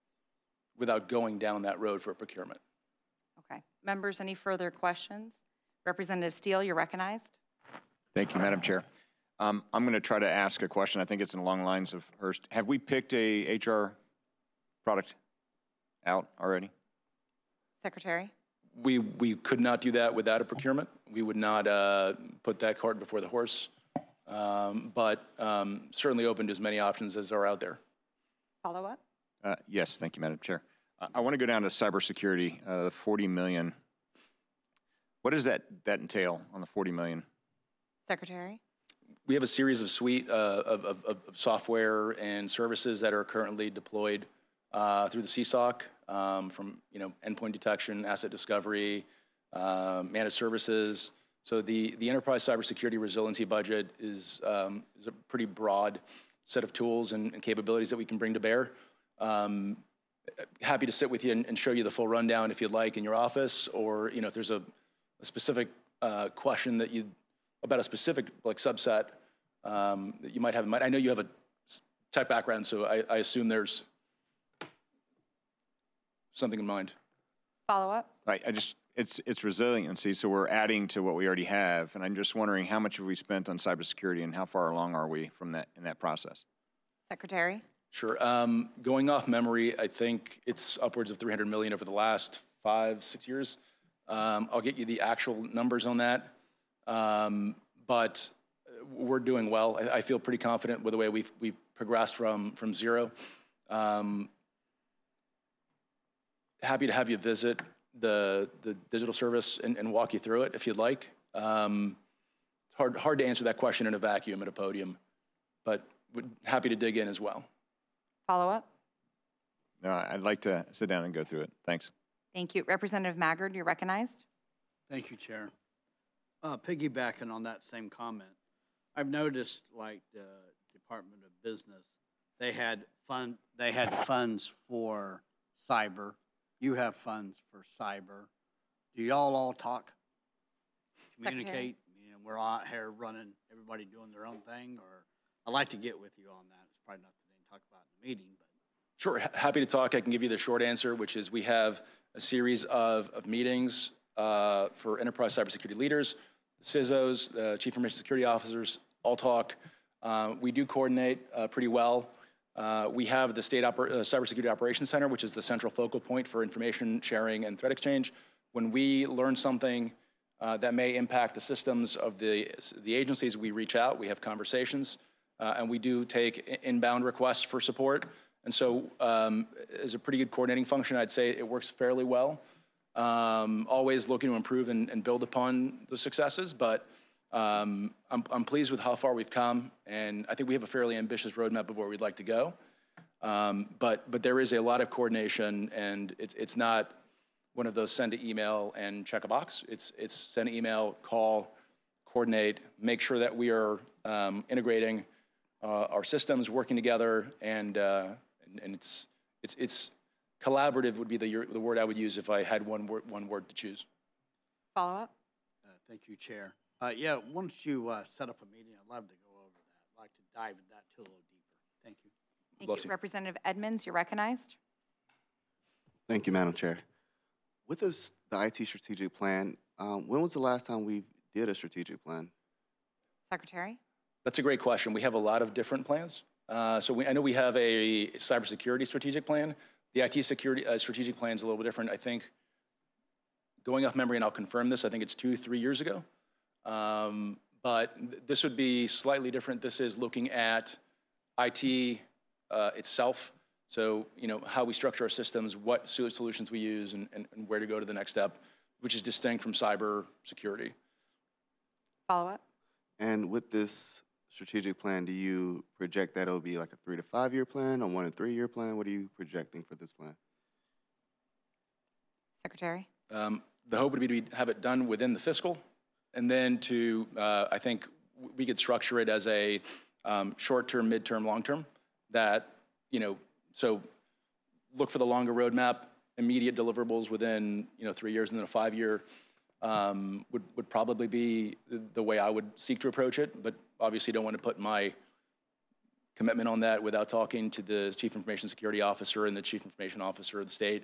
going down that road for procurement. Okay. Members, any further questions? Representative Steele, you're recognized. Thank you, Madam Chair. I'm going to try to ask a question. I think it's along the lines of hers. Have we picked a HR product out already? Secretary? We could not do that without a procurement. We would not put that cart before the horse, but certainly open to as many options as are out there. Follow up? Yes, thank you, Madam Chair. I want to go down to cybersecurity, the $40 million. What does that entail on the $40 million? Secretary? We have a series of suite of software and services that are currently deployed through the CSOC, from endpoint detection, asset discovery, managed services. So the enterprise cybersecurity resiliency budget is a pretty broad set of tools and capabilities that we can bring to bear. Happy to sit with you and show you the full rundown if you'd like in your office, or if there's a specific question that about a specific subset that you might have in mind. I know you have a tech background, so I assume there's something in mind. Follow up? Right. It's resiliency, so we're adding to what we already have, and I'm just wondering how much have we spent on cybersecurity, and how far along are we from that in that process? Secretary? Sure. Going off memory, I think it's upwards of $300 million over the last 5-6 years. I'll get you the actual numbers on that. But we're doing well. I feel pretty confident with the way we've progressed from zero. Happy to have you visit the digital service and walk you through it if you'd like. It's hard to answer that question in a vacuum at a podium, but happy to dig in as well. Follow up? No, I'd like to sit down and go through it. Thanks. Thank you. Representative Maggard, you're recognized. Thank you, Chair. Piggybacking on that same comment, I've noticed like the Department of Business, they had funds for cyber. You have funds for cyber. Do y'all all talk, communicate? We're out here running, everybody doing their own thing, or I'd like to get with you on that. It's probably not the thing to talk about in the meeting, but. Sure, happy to talk. I can give you the short answer, which is we have a series of meetings for enterprise cybersecurity leaders, the CISOs, the Chief Information Security Officers, all talk. We do coordinate pretty well. We have the State Cybersecurity Operations Center, which is the central focal point for information sharing and threat exchange. When we learn something that may impact the systems of the agencies, we reach out, we have conversations, and we do take inbound requests for support. And so as a pretty good coordinating function, I'd say it works fairly well. Always looking to improve and build upon the successes, but I'm pleased with how far we've come, and I think we have a fairly ambitious roadmap of where we'd like to go. But there is a lot of coordination, and it's not one of those send an email and check a box. It's send an email, call, coordinate, make sure that we are integrating our systems, working together, and it's collaborative would be the word I would use if I had one word to choose. Follow up? Thank you, Chair. Yeah, once you set up a meeting, I'd love to go over that. I'd like to dive into that too a little deeper. Thank you. Thank you. Representative Edmonds, you're recognized. Thank you, Madam Chair. With the IT strategic plan, when was the last time we did a strategic plan? Secretary? That's a great question. We have a lot of different plans. I know we have a cybersecurity strategic plan. The IT security strategic plan is a little bit different. I think, going off memory, and I'll confirm this, I think it's 2-3 years ago. But this would be slightly different. This is looking at IT itself. So, how we structure our systems, what solutions we use, and where to go to the next step, which is distinct from cyber security. Follow up? And with this strategic plan, do you project that it'll be like a 3 to 5 year plan, a 1 to 3 year plan? What are you projecting for this plan? Secretary? The hope would be to have it done within the fiscal, and then I think we could structure it as a short-term, mid-term, long-term. That, so look for the longer roadmap, immediate deliverables within 3 years, and then a 5-year would probably be the way I would seek to approach it. But obviously, don't want to put my commitment on that without talking to the Chief Information Security Officer and the Chief Information Officer of the state.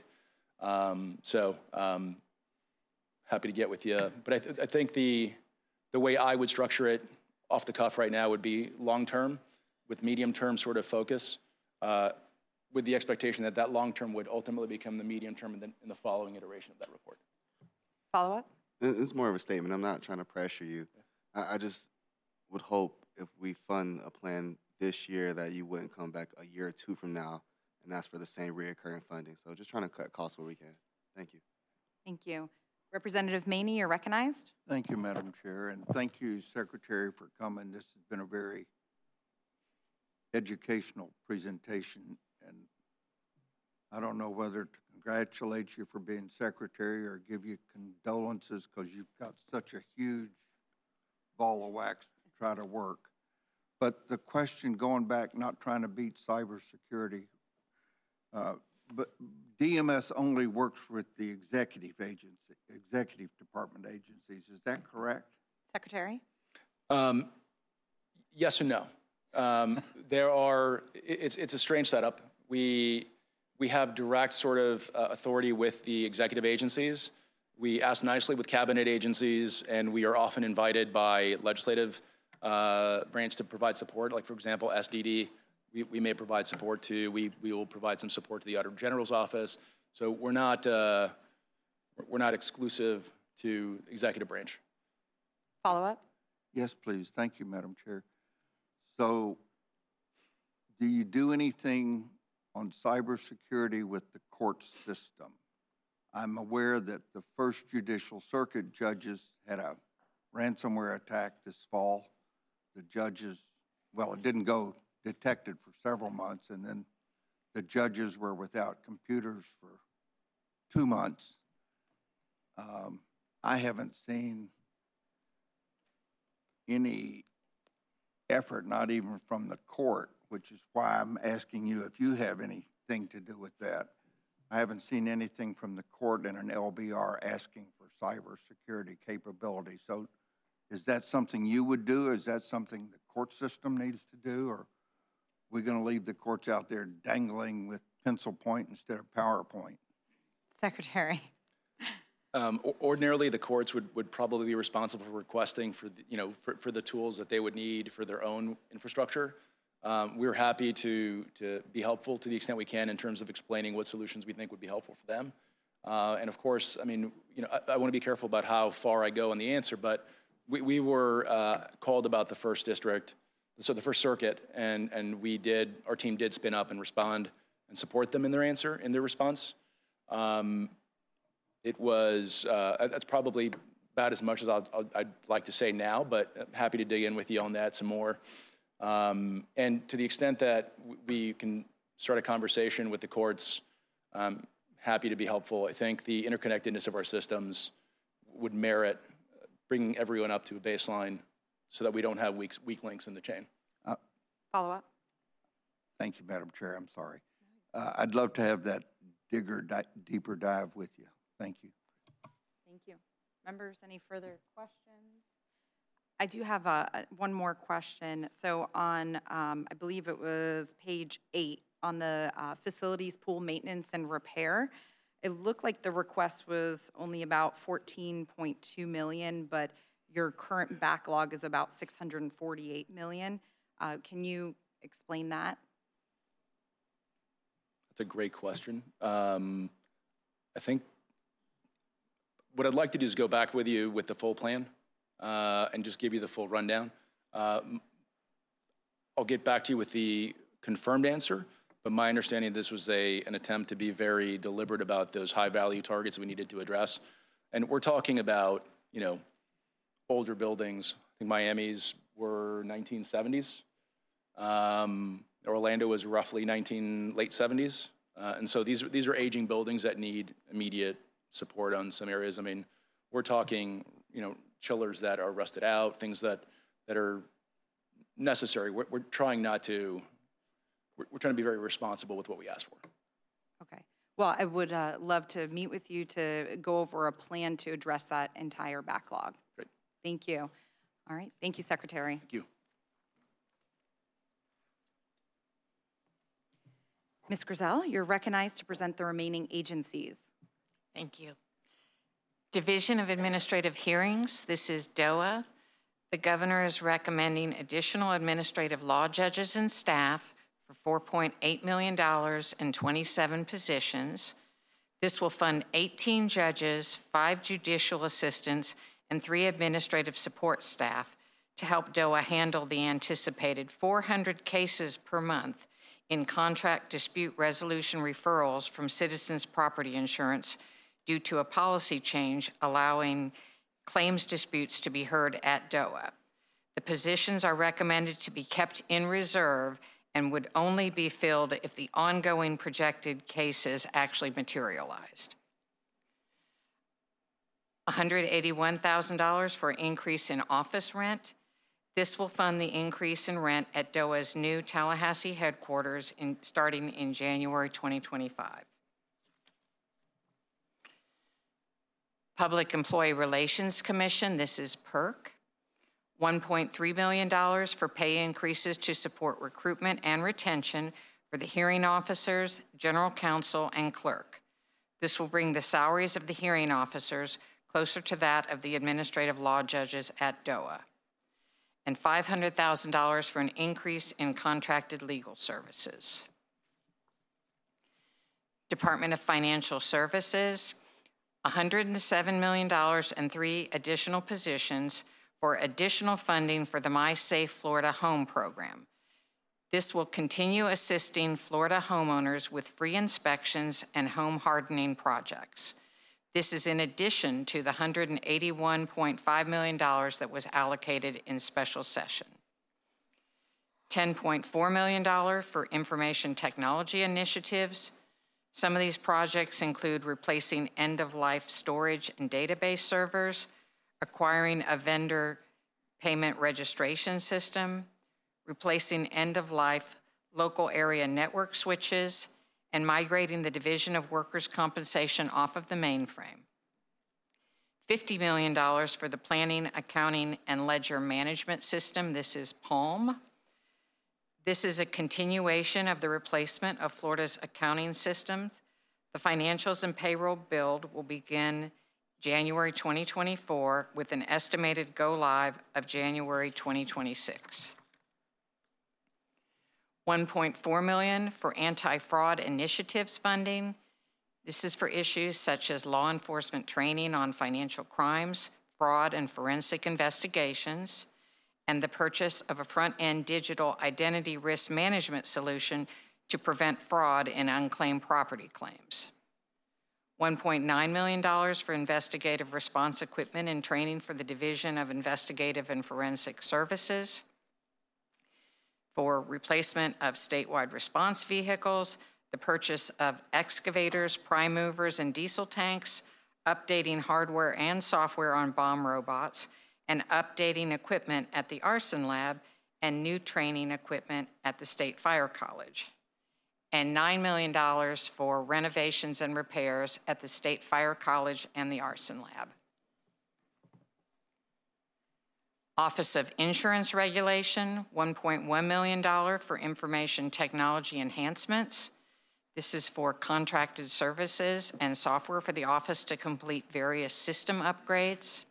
Happy to get with you. But I think the way I would structure it off the cuff right now would be long-term with medium-term sort of focus, with the expectation that long-term would ultimately become the medium-term in the following iteration of that report. Follow up? It's more of a statement. I'm not trying to pressure you. I just would hope if we fund a plan this year that you wouldn't come back a year or two from now and ask for the same reoccurring funding. So just trying to cut costs where we can. Thank you. Thank you. Representative Maney, you're recognized. Thank you, Madam Chair, and thank you, Secretary, for coming. This has been a very educational presentation, and I don't know whether to congratulate you for being Secretary or give you condolences because you've got such a huge ball of wax to try to work. But the question, going back, not trying to beat cybersecurity, but DMS only works with the executive department agencies. Is that correct? Secretary? Yes and no. It's a strange setup. We have direct sort of authority with the executive agencies. We ask nicely with cabinet agencies, and we are often invited by legislative branch to provide support. Like, for example, SDD, we may provide support to. We will provide some support to the Auditor General's office. So we're not exclusive to executive branch. Follow up? Yes, please. Thank you, Madam Chair. So do you do anything on cybersecurity with the court system? I'm aware that the First Judicial Circuit judges had a ransomware attack this fall. The judges, well, it didn't go detected for several months, and then the judges were without computers for 2 months. I haven't seen any effort, not even from the court, which is why I'm asking you if you have anything to do with that. I haven't seen anything from the court in an LBR asking for cybersecurity capability. So is that something you would do? Is that something the court system needs to do? Or are we going to leave the courts out there dangling with pencil point instead of PowerPoint? Secretary? Ordinarily, the courts would probably be responsible for requesting for the tools that they would need for their own infrastructure. We're happy to be helpful to the extent we can in terms of explaining what solutions we think would be helpful for them. And of course, I mean, I want to be careful about how far I go in the answer, but we were called about the first district, so the First Circuit, and our team did spin up and respond and support them in their answer, in their response. It was, that's probably about as much as I'd like to say now, but happy to dig in with you on that some more. And to the extent that we can start a conversation with the courts, happy to be helpful. I think the interconnectedness of our systems would merit bringing everyone up to a baseline so that we don't have weak links in the chain. Follow up? Thank you, Madam Chair. I'm sorry. I'd love to have that deeper dive with you. Thank you. Thank you. Members, any further questions? I do have one more question. So on, I believe it was page 8, on the facilities, pool maintenance and repair, it looked like the request was only about $14.2 million, but your current backlog is about $648 million. Can you explain that? That's a great question. I think what I'd like to do is go back with you with the full plan and just give you the full rundown. I'll get back to you with the confirmed answer, but my understanding this was an attempt to be very deliberate about those high-value targets we needed to address. And we're talking about, older buildings. I think Miami's were 1970s. Orlando was roughly late 70s. And so these are aging buildings that need immediate support on some areas. I mean, we're talking, chillers that are rusted out, things that are necessary. We're trying not to, we're trying to be very responsible with what we ask for. Okay. Well, I would love to meet with you to go over a plan to address that entire backlog. Great. Thank you. All right. Thank you, Secretary. Thank you. Ms. Griselle, you're recognized to present the remaining agencies. Thank you. Division of Administrative Hearings, this is DOA. The governor is recommending additional administrative law judges and staff for $4.8 million and 27 positions. This will fund 18 judges, 5 judicial assistants, and 3 administrative support staff to help DOA handle the anticipated 400 cases per month in contract dispute resolution referrals from Citizens Property Insurance due to a policy change allowing claims disputes to be heard at DOA. The positions are recommended to be kept in reserve and would only be filled if the ongoing projected cases actually materialized. $181,000 for increase in office rent. This will fund the increase in rent at DOA's new Tallahassee headquarters starting in January 2025. Public Employee Relations Commission, this is PERC. $1.3 million for pay increases to support recruitment and retention for the hearing officers, general counsel, and clerk. This will bring the salaries of the hearing officers closer to that of the administrative law judges at DOA. And $500,000 for an increase in contracted legal services. Department of Financial Services, $107 million and 3 additional positions for additional funding for the My Safe Florida Home program. This will continue assisting Florida homeowners with free inspections and home hardening projects. This is in addition to the $181.5 million that was allocated in special session. $10.4 million for information technology initiatives. Some of these projects include replacing end-of-life storage and database servers, acquiring a vendor payment registration system, replacing end-of-life local area network switches, and migrating the Division of Workers' Compensation off of the mainframe. $50 million for the Planning, Accounting, and Ledger Management System. This is PALM. This is a continuation of the replacement of Florida's accounting systems. The financials and payroll build will begin January 2024 with an estimated go-live of January 2026. $1.4 million for anti-fraud initiatives funding. This is for issues such as law enforcement training on financial crimes, fraud, and forensic investigations, and the purchase of a front-end digital identity risk management solution to prevent fraud in unclaimed property claims. $1.9 million for investigative response equipment and training for the Division of Investigative and Forensic Services. For replacement of statewide response vehicles, the purchase of excavators, prime movers, and diesel tanks, updating hardware and software on bomb robots, and updating equipment at the arson lab and new training equipment at the State Fire College, and $9 million for renovations and repairs at the State Fire College and the arson lab. Office of Insurance Regulation, $1.1 million for information technology enhancements. This is for contracted services and software for the office to complete various system upgrades.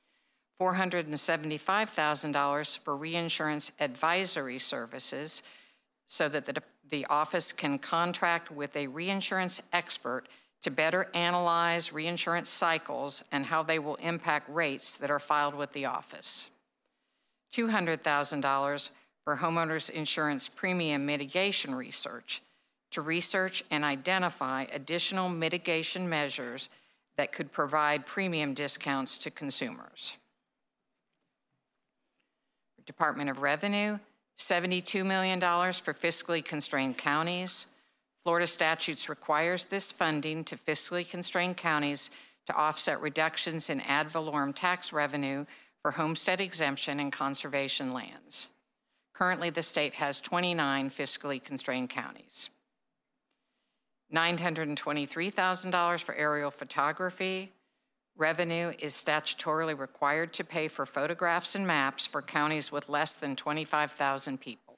$475,000 for reinsurance advisory services so that the office can contract with a reinsurance expert to better analyze reinsurance cycles and how they will impact rates that are filed with the office. $200,000 for homeowners insurance premium mitigation research to research and identify additional mitigation measures that could provide premium discounts to consumers. Department of Revenue, $72 million for fiscally constrained counties. Florida statutes requires this funding to fiscally constrained counties to offset reductions in ad valorem tax revenue for homestead exemption and conservation lands. Currently, the state has 29 fiscally constrained counties. $923,000 for aerial photography. Revenue is statutorily required to pay for photographs and maps for counties with less than 25,000 people.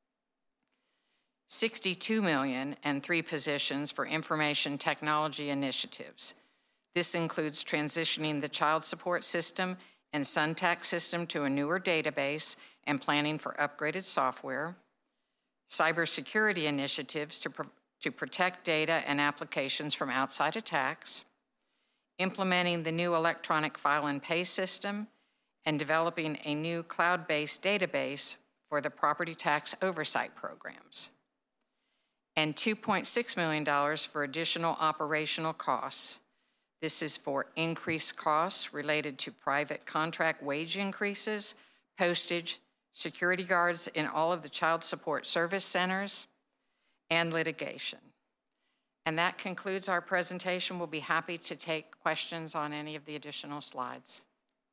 $62 million and 3 positions for information technology initiatives. This includes transitioning the child support system and SunTax system to a newer database and planning for upgraded software. Cybersecurity initiatives to protect data and applications from outside attacks. Implementing the new electronic file and pay system, and developing a new cloud-based database for the property tax oversight programs. And $2.6 million for additional operational costs. This is for increased costs related to private contract wage increases, postage, security guards in all of the child support service centers, and litigation. And that concludes our presentation. We'll be happy to take questions on any of the additional slides.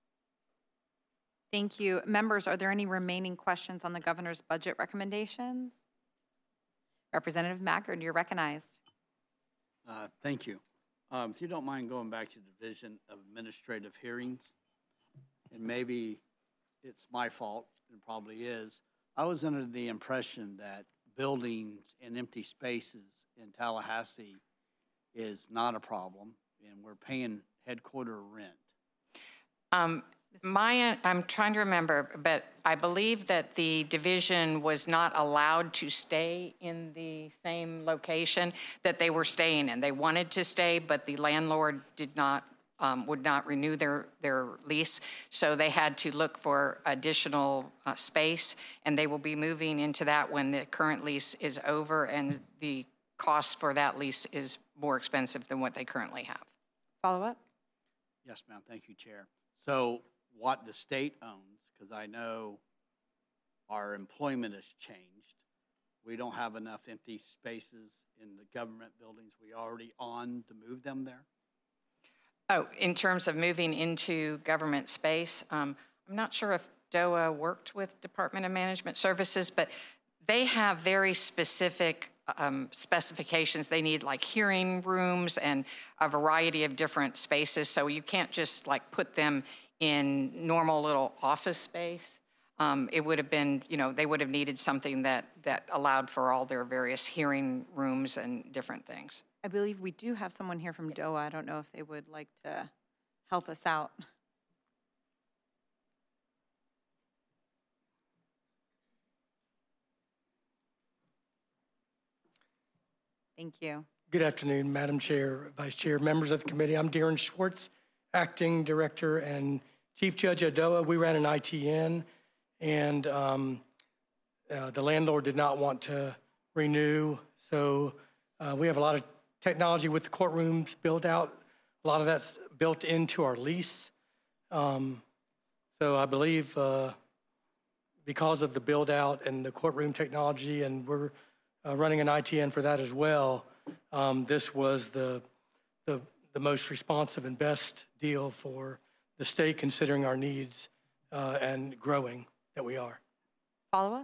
Thank you. Members, are there any remaining questions on the governor's budget recommendations? Representative Maggard, you're recognized. Thank you. If you don't mind going back to Division of Administrative Hearings, and maybe it's my fault, it probably is. I was under the impression that buildings and empty spaces in Tallahassee is not a problem, and we're paying headquarter rent. I'm trying to remember, but I believe that the division was not allowed to stay in the same location that they were staying in. They wanted to stay, but the landlord would not renew their lease, so they had to look for additional space, and they will be moving into that when the current lease is over, and the cost for that lease is more expensive than what they currently have. Follow up? Yes, ma'am. Thank you, Chair. So what the state owns, because I know our employment has changed. We don't have enough empty spaces in the government buildings we already own to move them there. Oh, in terms of moving into government space, I'm not sure if DOA worked with Department of Management Services, but they have very specific specifications. They need like hearing rooms and a variety of different spaces, so you can't just like put them in normal little office space. It would have been, they would have needed something that allowed for all their various hearing rooms and different things. I believe we do have someone here from DOA. I don't know if they would like to help us out. Thank you. Good afternoon, Madam Chair, Vice Chair, members of the committee. I'm Darren Schwartz, Acting Director and Chief Judge at DOA. We ran an ITN, and the landlord did not want to renew, so we have a lot of technology with the courtrooms built out. A lot of that's built into our lease. So I believe because of the build out and the courtroom technology, and we're running an ITN for that as well, this was the most responsive and best deal for the state considering our needs and growing that we are. Follow-up?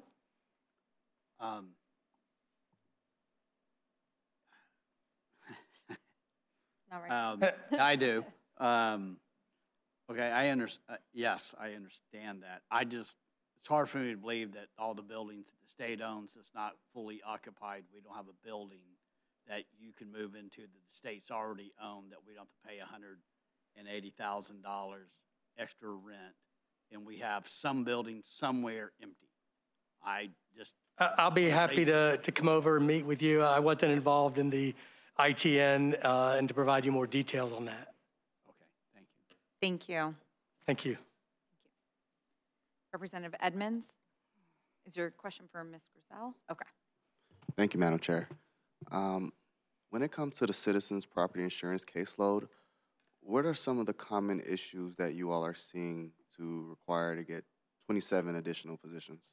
Not right. I do. Okay, yes, I understand that. It's hard for me to believe that all the buildings that the state owns that's not fully occupied, we don't have a building that you can move into that the state's already owned, that we don't have to pay $180,000 extra rent, and we have some building somewhere empty. I'll be happy to come over and meet with you. I wasn't involved in the ITN and to provide you more details on that. Okay, thank you. Thank you. Thank you. Representative Edmonds, is your question for Ms. Griselle? Okay. Thank you, Madam Chair. When it comes to the citizens' property insurance caseload, what are some of the common issues that you all are seeing to require to get 27 additional positions?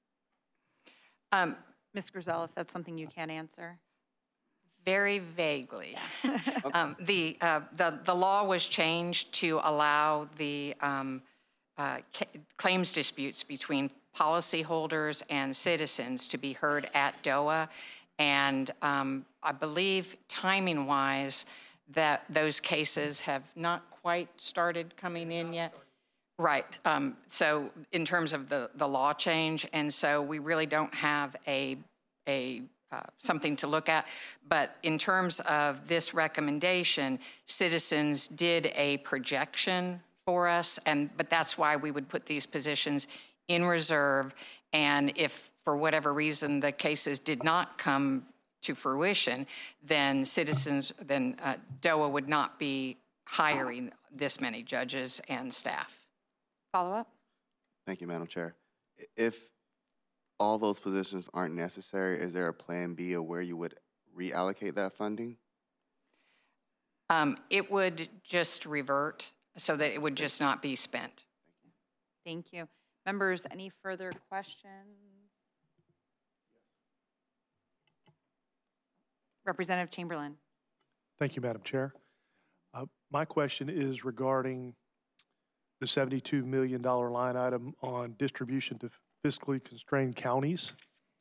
Ms. Griselle, if that's something you can answer. Very vaguely. The law was changed to allow the claims disputes between policyholders and citizens to be heard at DOA. And I believe timing-wise that those cases have not quite started coming in yet. Right. So in terms of the law change, and so we really don't have something to look at. But in terms of this recommendation, citizens did a projection for us, but that's why we would put these positions in reserve. And if for whatever reason the cases did not come to fruition, then DOA would not be hiring this many judges and staff. Follow-up? Thank you, Madam Chair. If all those positions aren't necessary, is there a plan B of where you would reallocate that funding? It would just revert so that it would just not be spent. Thank you. Members, any further questions? Representative Chamberlain. Thank you, Madam Chair. My question is regarding the $72 million line item on distribution to fiscally constrained counties.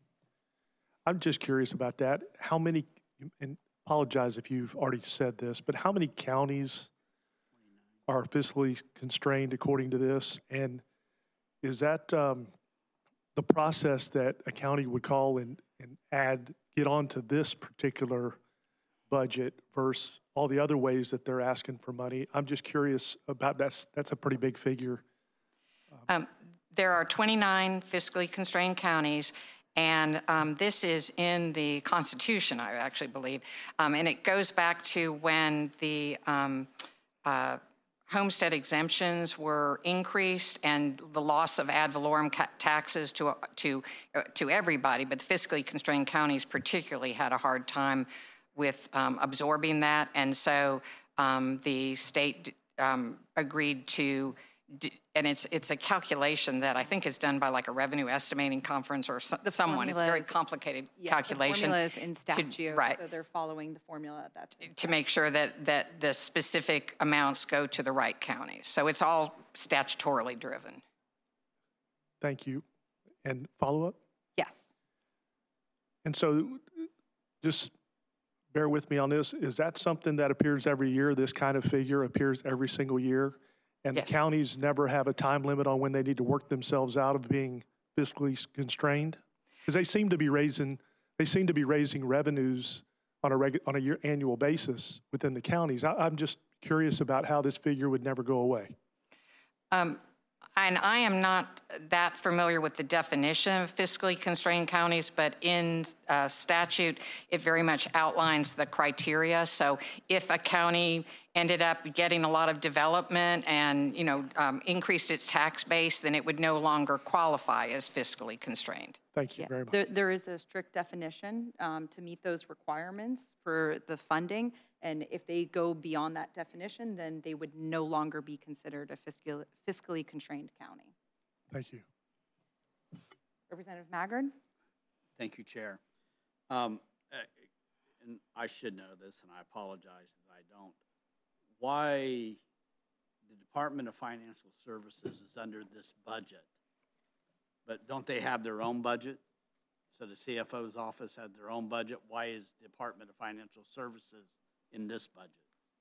I'm just curious about that. How many, and apologize if you've already said this, but how many counties are fiscally constrained according to this? And is that the process that a county would call and get onto this particular budget versus all the other ways that they're asking for money? I'm just curious about that. That's a pretty big figure. There are 29 fiscally constrained counties, and this is in the Constitution, I actually believe, and it goes back to when the homestead exemptions were increased and the loss of ad valorem taxes to everybody, but the fiscally constrained counties particularly had a hard time with absorbing that, and so the state agreed to, and it's a calculation that I think is done by like a revenue estimating conference or someone. It's a very complicated calculation. The formula is in statute, right. So they're following the formula at that time. To make sure that the specific amounts go to the right counties. So it's all statutorily driven. Thank you. And follow-up? Yes. And so just bear with me on this. Is that something that appears every year? This kind of figure appears every single year? And yes. The counties never have a time limit on when they need to work themselves out of being fiscally constrained? Because they seem to be raising revenues on a annual basis within the counties. I'm just curious about how this figure would never go away. And I am not that familiar with the definition of fiscally constrained counties, but in statute, it very much outlines the criteria. So if a county ended up getting a lot of development and, increased its tax base, then it would no longer qualify as fiscally constrained. Thank you very much. There is a strict definition to meet those requirements for the funding. And if they go beyond that definition, then they would no longer be considered a fiscally constrained county. Thank you. Representative Maggard? Thank you, Chair. And I should know this, and I apologize if I don't. Why the Department of Financial Services is under this budget, but don't they have their own budget? So the CFO's office had their own budget. Why is Department of Financial Services in this budget?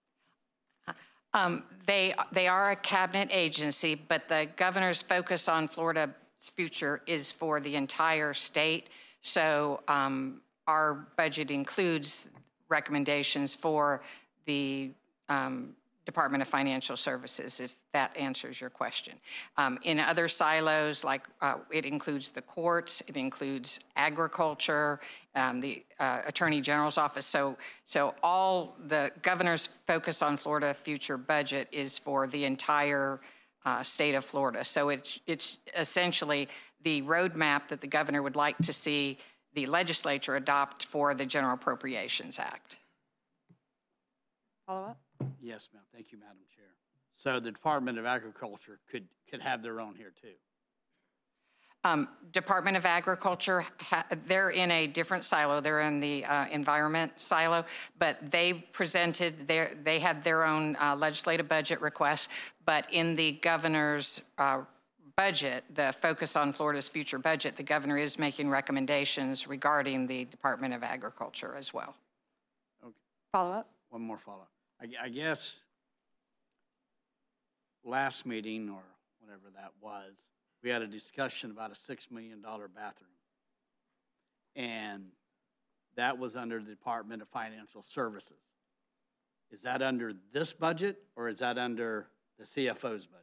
They are a cabinet agency, but the governor's focus on Florida's future is for the entire state. So our budget includes recommendations for the Department of Financial Services, if that answers your question. In other silos, like it includes the courts, it includes agriculture, the Attorney General's office. So all the governor's focus on Florida future budget is for the entire state of Florida. So it's essentially the roadmap that the governor would like to see the legislature adopt for the General Appropriations Act. Follow up? Yes, ma'am. Thank you, Madam Chair. So the Department of Agriculture could have their own here too. Department of Agriculture, they're in a different silo. They're in the environment silo, but they had their own legislative budget requests, but in the governor's budget, the focus on Florida's future budget, the governor is making recommendations regarding the Department of Agriculture as well. Okay. Follow up? One more follow-up. I guess last meeting or whatever that was, we had a discussion about a $6 million bathroom. And that was under the Department of Financial Services. Is that under this budget or is that under the CFO's budget?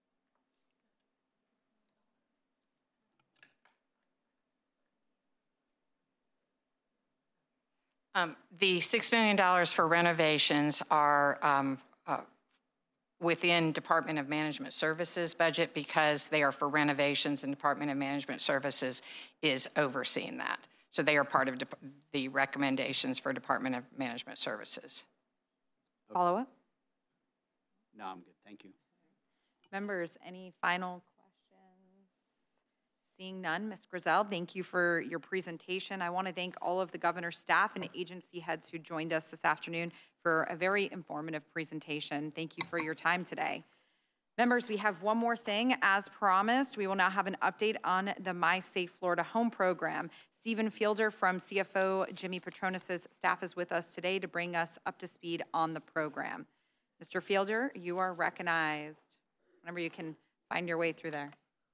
The $6 million for renovations are within Department of Management Services budget because they are for renovations, and Department of Management Services is overseeing that. So they are part of the recommendations for Department of Management Services. Follow up? No, I'm good. Thank you. Members, any final questions? Seeing none, Ms. Griselle, thank you for your presentation. I want to thank all of the governor's staff and agency heads who joined us this afternoon for a very informative presentation. Thank you for your time today. Members, we have one more thing. As promised, we will now have an update on the My Safe Florida Home program. Stephen Fielder from CFO Jimmy Petronas' staff is with us today to bring us up to speed on the program. Mr. Fielder, you are recognized whenever you can find your way through there.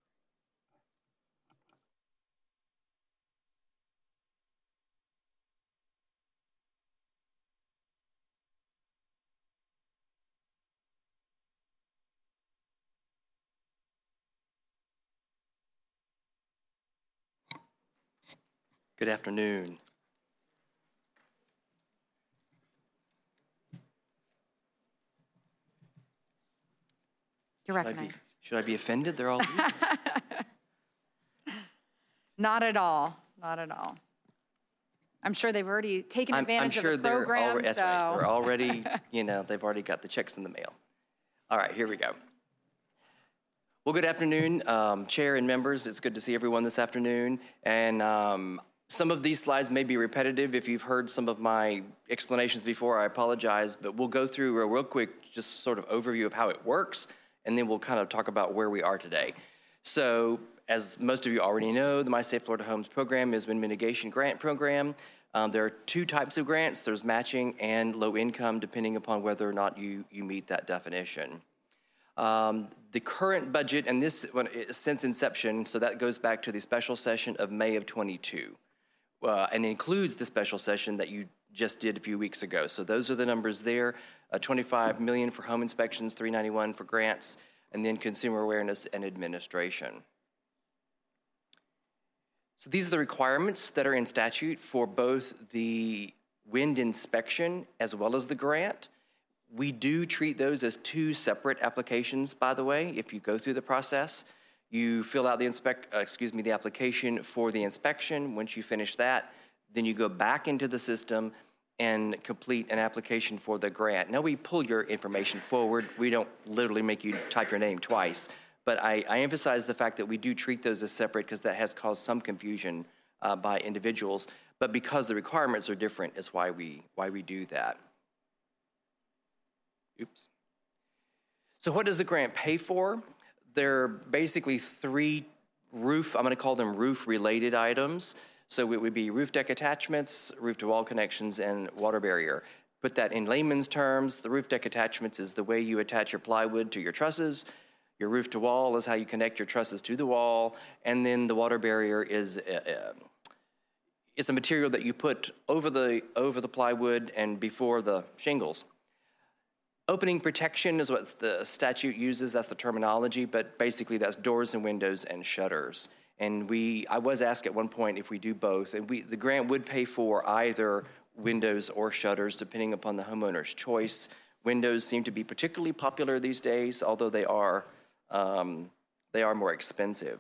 Good afternoon. You're recognized. Should I be offended? They're all here. Not at all. Not at all. I'm sure they've already taken advantage of the program. That's right. They're already, they've already got the checks in the mail. All right, here we go. Well, good afternoon, Chair and members. It's good to see everyone this afternoon. And some of these slides may be repetitive. If you've heard some of my explanations before, I apologize, but we'll go through a real quick, just sort of overview of how it works, and then we'll kind of talk about where we are today. So, as most of you already know, the My Safe Florida Homes program is a wind mitigation grant program. There are two types of grants. There's matching and low income, depending upon whether or not you meet that definition. The current budget, and this one since inception, so that goes back to the special session of May of 22. And includes the special session that you just did a few weeks ago. So those are the numbers there, $25 million for home inspections, $391 for grants, and then consumer awareness and administration. So these are the requirements that are in statute for both the wind inspection as well as the grant. We do treat those as two separate applications, by the way, if you go through the process. You fill out the application for the inspection. Once you finish that, then you go back into the system and complete an application for the grant. Now, we pull your information forward. We don't literally make you type your name twice, but I emphasize the fact that we do treat those as separate because that has caused some confusion by individuals. but because the requirements are different is why we do that. Oops. So what does the grant pay for? There are basically three I'm going to call them roof-related items. So it would be roof deck attachments, roof-to-wall connections, and water barrier. Put that in layman's terms, the roof deck attachments is the way you attach your plywood to your trusses. Your roof-to-wall is how you connect your trusses to the wall. And then the water barrier is it's a material that you put over the plywood and before the shingles. Opening protection is what the statute uses, that's the terminology, but basically that's doors and windows and shutters. And I was asked at one point if we do both, and the grant would pay for either windows or shutters depending upon the homeowner's choice. Windows seem to be particularly popular these days, although they are more expensive.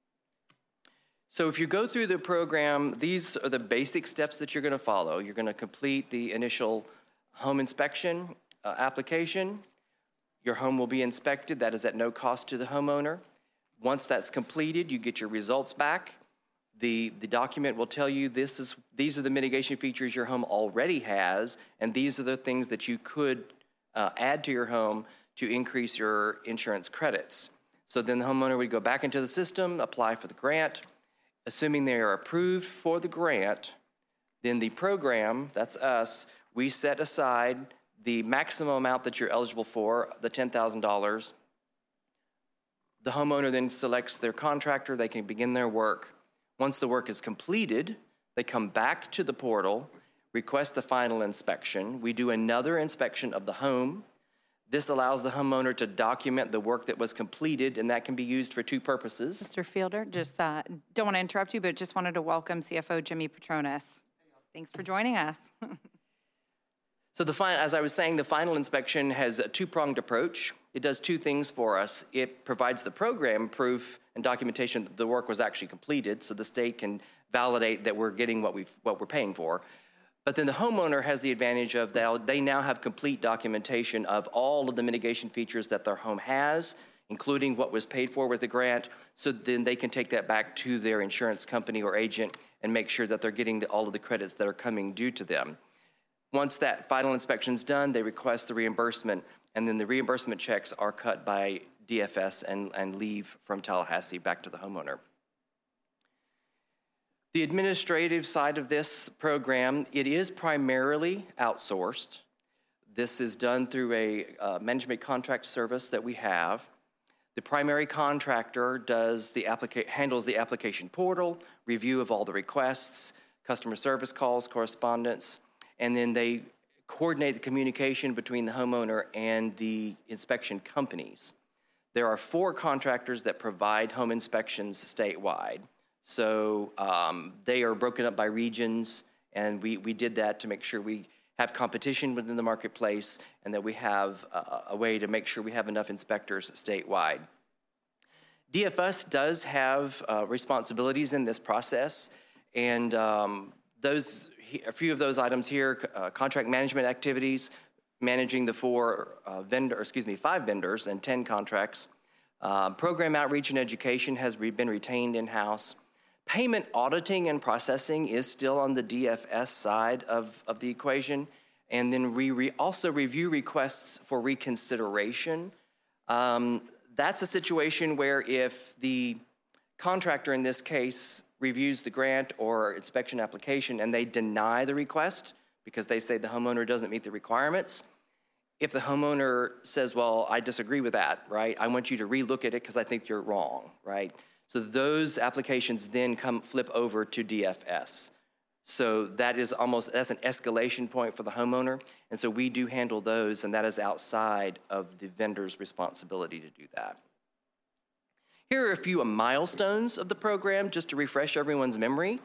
So if you go through the program, these are the basic steps that you're going to follow. You're going to complete the initial home inspection application. Your home will be inspected. That is at no cost to the homeowner. Once that's completed, you get your results back. The document will tell you these are the mitigation features your home already has, and these are the things that you could add to your home to increase your insurance credits. So then the homeowner would go back into the system, apply for the grant. Assuming they are approved for the grant, then the program, that's us, we set aside the maximum amount that you're eligible for, the $10,000. The homeowner then selects their contractor, they can begin their work. Once the work is completed, they come back to the portal, request the final inspection. We do another inspection of the home. This allows the homeowner to document the work that was completed, and that can be used for two purposes. Mr. Fielder, just don't want to interrupt you, but just wanted to welcome CFO Jimmy Petronas. Thanks for joining us. So as I was saying, the final inspection has a two-pronged approach. It does two things for us. It provides the program proof and documentation that the work was actually completed, so the state can validate that we're getting what we're paying for. But then the homeowner has the advantage of they now have complete documentation of all of the mitigation features that their home has, including what was paid for with the grant, so then they can take that back to their insurance company or agent and make sure that they're getting all of the credits that are coming due to them. Once that final inspection's done, they request the reimbursement, and then the reimbursement checks are cut by DFS and leave from Tallahassee back to the homeowner. The administrative side of this program, it is primarily outsourced. This is done through a management contract service that we have. The primary contractor handles the application portal, review of all the requests, customer service calls, correspondence, and then they coordinate the communication between the homeowner and the inspection companies. There are 4 contractors that provide home inspections statewide. So they are broken up by regions, and we did that to make sure we have competition within the marketplace and that we have a way to make sure we have enough inspectors statewide. DFS does have responsibilities in this process, and a few of those items here, contract management activities, managing the 5 vendors and 10 contracts. Program outreach and education has been retained in-house. Payment auditing and processing is still on the DFS side of the equation. And then we also review requests for reconsideration. That's a situation where if the contractor in this case reviews the grant or inspection application and they deny the request because they say the homeowner doesn't meet the requirements, if the homeowner says, well, I disagree with that, right? I want you to relook at it because I think you're wrong, right? So those applications then flip over to DFS. So that's an escalation point for the homeowner. And so we do handle those, and that is outside of the vendor's responsibility to do that. Here are a few milestones of the program, just to refresh everyone's memory.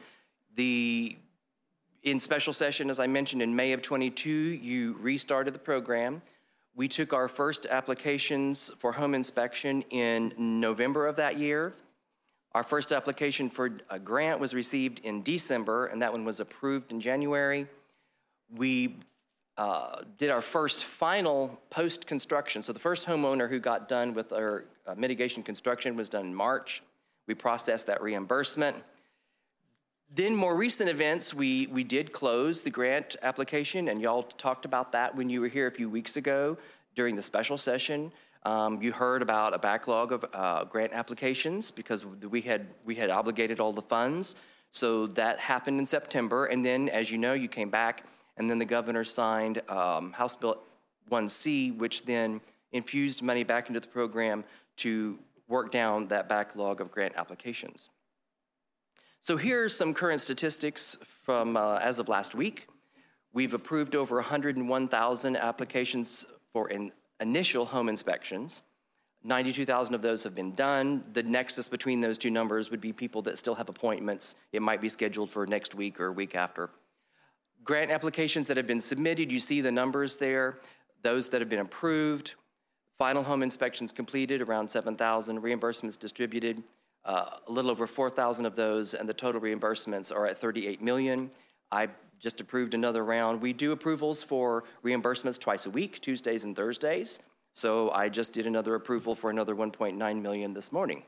In special session, as I mentioned, in May of 22, you restarted the program. We took our first applications for home inspection in November of that year. Our first application for a grant was received in December, and that one was approved in January. We did our first final post-construction. So the first homeowner who got done with our mitigation construction was done in March. We processed that reimbursement. Then more recent events, we did close the grant application, and y'all talked about that when you were here a few weeks ago during the special session. You heard about a backlog of grant applications because we had obligated all the funds. So that happened in September, and then, as you know, you came back, and then the governor signed House Bill 1C, which then infused money back into the program to work down that backlog of grant applications. So here's some current statistics from as of last week. We've approved over 101,000 applications for initial home inspections. 92,000 of those have been done. The nexus between those two numbers would be people that still have appointments. It might be scheduled for next week or a week after. Grant applications that have been submitted, you see the numbers there. Those that have been approved, final home inspections completed, around 7,000, reimbursements distributed, a little over 4,000 of those, and the total reimbursements are at $38 million. I just approved another round. We do approvals for reimbursements twice a week, Tuesdays and Thursdays. So I just did another approval for another $1.9 million this morning.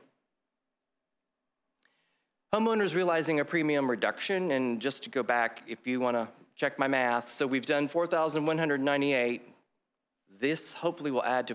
Homeowners realizing a premium reduction, and just to go back, if you want to check my math, so we've done 4,198. This hopefully will add to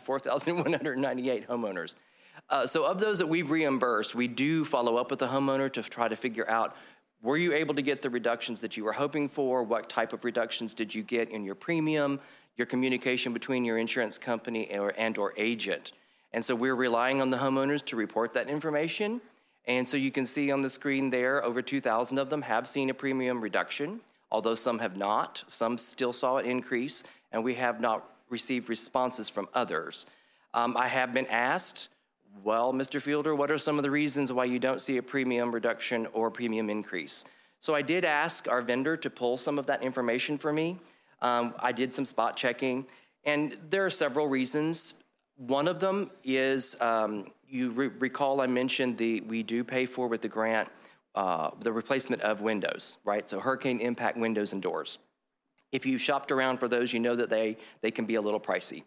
4,198 homeowners. So of those that we've reimbursed, we do follow up with the homeowner to try to figure out, were you able to get the reductions that you were hoping for? What type of reductions did you get in your premium, your communication between your insurance company and/or agent? And so we're relying on the homeowners to report that information. And so you can see on the screen there, over 2,000 of them have seen a premium reduction, although some have not. Some still saw an increase, and we have not received responses from others. I have been asked, well, Mr. Fielder, what are some of the reasons why you don't see a premium reduction or premium increase? So I did ask our vendor to pull some of that information for me. I did some spot checking, and there are several reasons. One of them is, you recall I mentioned we do pay for with the grant the replacement of windows, right? So hurricane impact windows and doors. If you've shopped around for those, you know that they can be a little pricey.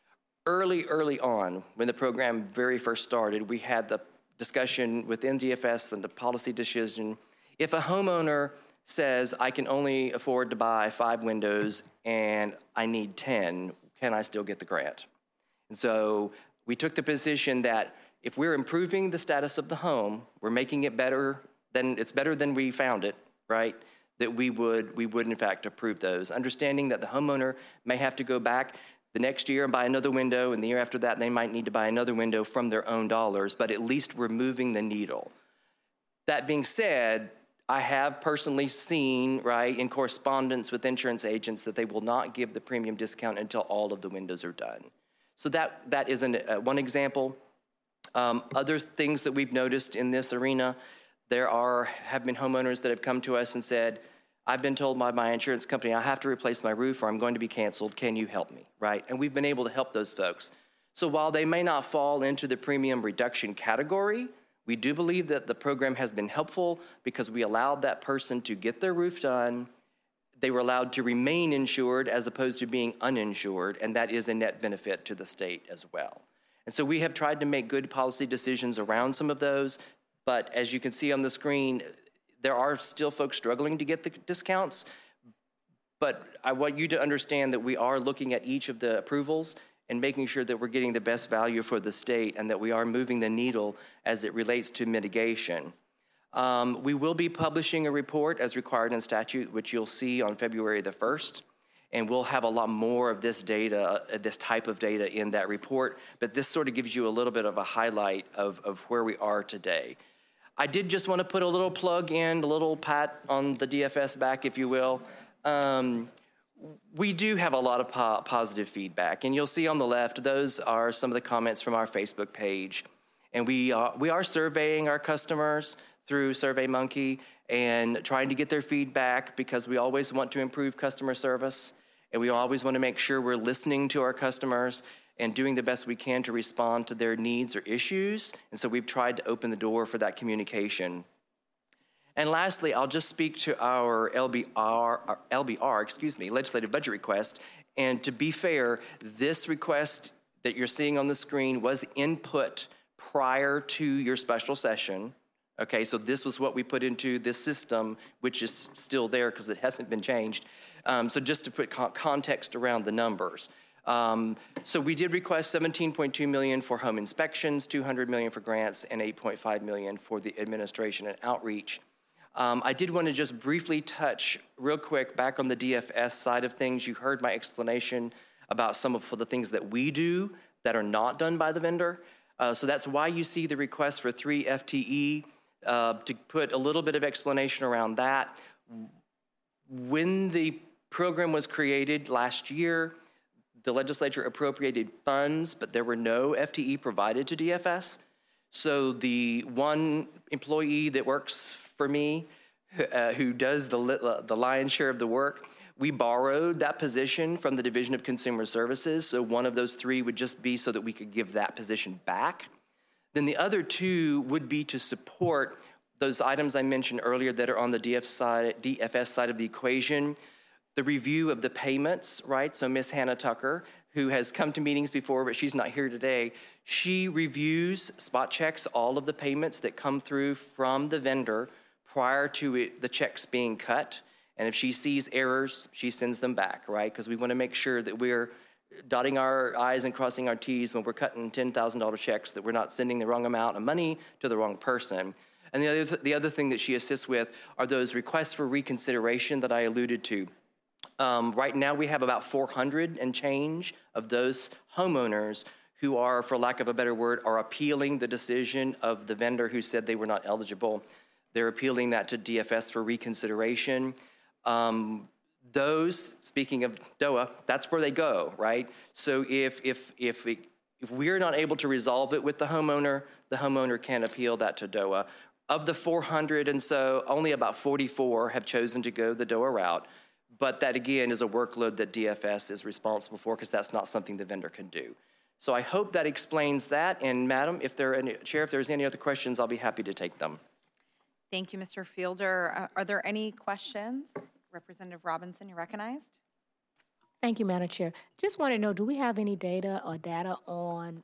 Early on, when the program very first started, we had the discussion within DFS and the policy decision. If a homeowner says, I can only afford to buy 5 windows and I need 10, can I still get the grant? And so we took the position that if we're improving the status of the home, we're making it better than we found it, right? That we would in fact approve those, understanding that the homeowner may have to go back the next year and buy another window, and the year after that they might need to buy another window from their own dollars, but at least we're moving the needle. That being said, I have personally seen, right, in correspondence with insurance agents that they will not give the premium discount until all of the windows are done. So that is one example. Other things that we've noticed in this arena, have been homeowners that have come to us and said, I've been told by my insurance company I have to replace my roof or I'm going to be canceled. Can you help me, right? And we've been able to help those folks. So while they may not fall into the premium reduction category, we do believe that the program has been helpful because we allowed that person to get their roof done. They were allowed to remain insured as opposed to being uninsured, and that is a net benefit to the state as well. And so we have tried to make good policy decisions around some of those, but as you can see on the screen, there are still folks struggling to get the discounts, but I want you to understand that we are looking at each of the approvals and making sure that we're getting the best value for the state and that we are moving the needle as it relates to mitigation. We will be publishing a report as required in statute, which you'll see on February the 1st, and we'll have a lot more of this data, this type of data in that report, but this sort of gives you a little bit of a highlight of where we are today. I did just want to put a little plug in, a little pat on the DFS back, if you will. We do have a lot of positive feedback, and you'll see on the left, those are some of the comments from our Facebook page. And we are surveying our customers through SurveyMonkey and trying to get their feedback because we always want to improve customer service, and we always want to make sure we're listening to our customers and doing the best we can to respond to their needs or issues. And so we've tried to open the door for that communication. And lastly, I'll just speak to our LBR, legislative budget request. And to be fair, this request that you're seeing on the screen was input prior to your special session, Okay, so this was what we put into this system, which is still there because it hasn't been changed. So just to put context around the numbers. So we did request $17.2 million for home inspections, $200 million for grants, and $8.5 million for the administration and outreach. I did want to just briefly touch real quick back on the DFS side of things. You heard my explanation about some of the things that we do that are not done by the vendor. So that's why you see the request for 3 FTE. To put a little bit of explanation around that, when the program was created last year, the legislature appropriated funds, but there were no FTE provided to DFS. So the one employee that works for me, who does the lion's share of the work, we borrowed that position from the Division of Consumer Services. So one of those 3 would just be so that we could give that position back. Then the other 2 would be to support those items I mentioned earlier that are on the DFS side of the equation. The review of the payments, right? So Miss Hannah Tucker, who has come to meetings before, but she's not here today, she reviews, spot checks all of the payments that come through from the vendor prior to the checks being cut. And if she sees errors, she sends them back, right? Because we want to make sure that we're dotting our I's and crossing our T's when we're cutting $10,000 checks, that we're not sending the wrong amount of money to the wrong person. And the other thing that she assists with are those requests for reconsideration that I alluded to. Right now we have about 400 and change of those homeowners who are, for lack of a better word, are appealing the decision of the vendor who said they were not eligible. They're appealing that to DFS for reconsideration. Those, speaking of DOA, that's where they go, right? So if we're not able to resolve it with the homeowner can appeal that to DOA. Of the 400 and so, only about 44 have chosen to go the DOA route. But that, again, is a workload that DFS is responsible for because that's not something the vendor can do. So I hope that explains that. And Madam, Chair, if there's any other questions, I'll be happy to take them. Thank you, Mr. Fielder. Are there any questions? Representative Robinson, you're recognized. Thank you, Madam Chair. Just want to know, do we have any data on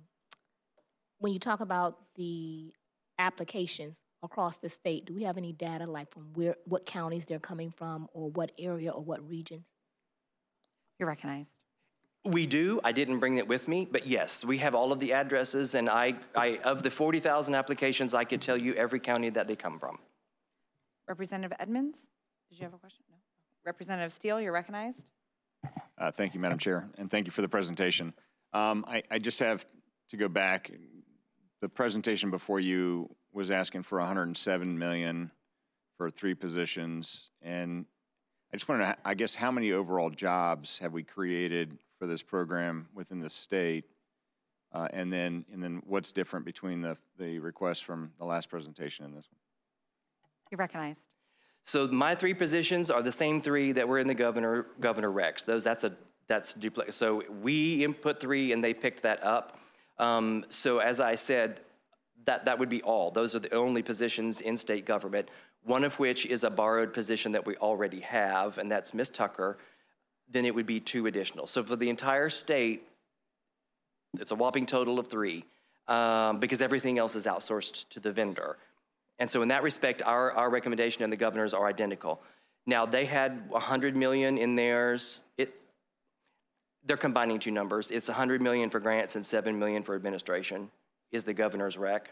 when you talk about the applications across the state, do we have any data like from what counties they're coming from or what area or what region? You're recognized. We do. I didn't bring it with me, but yes, we have all of the addresses, and I of the 40,000 applications, I could tell you every county that they come from. Representative Edmonds, did you have a question? No. Representative Steele, you're recognized. Thank you, Madam Chair, and thank you for the presentation. I just have to go back. The presentation before you was asking for $107 million for 3 positions, and I just want to know, I guess, how many overall jobs have we created for this program within the state, and then what's different between the request from the last presentation and this one? You're recognized. So my 3 positions are the same 3 that were in the Governor Recs. That's duplicate. So we input 3 and they picked that up. So as I said, that would be all. Those are the only positions in state government, one of which is a borrowed position that we already have, and that's Ms. Tucker. Then it would be 2 additional. So for the entire state, it's a whopping total of 3 because everything else is outsourced to the vendor. And so in that respect, our recommendation and the governor's are identical. Now, they had $100 million in theirs. They're combining 2 numbers. It's $100 million for grants and $7 million for administration is the governor's rec.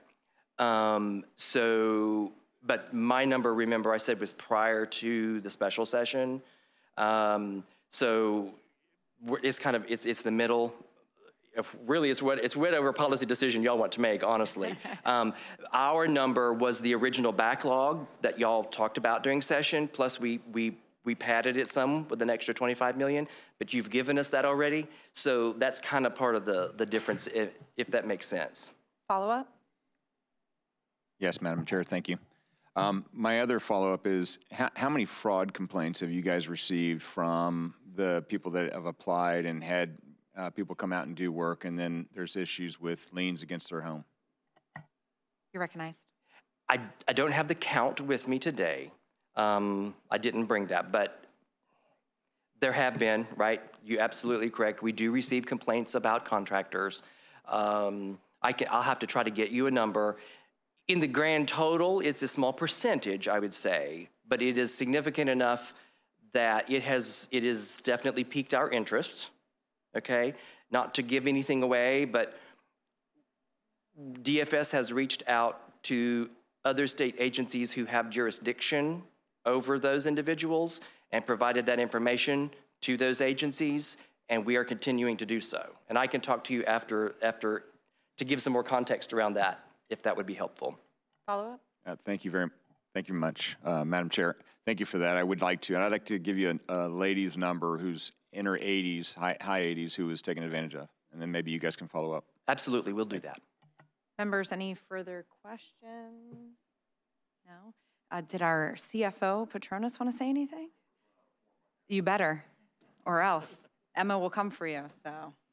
But my number, remember, I said was prior to the special session. So it's kind of, it's the middle. Really, it's whatever policy decision y'all want to make, honestly. Our number was the original backlog that y'all talked about during session, plus we padded it some with an extra $25 million, but you've given us that already. So that's kind of part of the difference, if that makes sense. Follow-up? Yes, Madam Chair, thank you. My other follow-up is, how many fraud complaints have you guys received from the people that have applied and had people come out and do work, and then there's issues with liens against their home? You're recognized. I don't have the count with me today. I didn't bring that, but there have been, right? You're absolutely correct. We do receive complaints about contractors. I'll have to try to get you a number. In the grand total, it's a small percentage, I would say, but it is significant enough that it has definitely piqued our interest, okay? Not to give anything away, but DFS has reached out to other state agencies who have jurisdiction over those individuals and provided that information to those agencies, and we are continuing to do so. And I can talk to you after to give some more context around that, if that would be helpful. Follow up? Thank you very much, Madam Chair. Thank you for that. I would like to, and I'd like to give you a lady's number who's in her 80s, high 80s, who was taken advantage of, and then maybe you guys can follow up. Absolutely, we'll do that. Members, any further questions? No? Did our CFO, Petronas, want to say anything? You better, or else. Emma will come for you, so.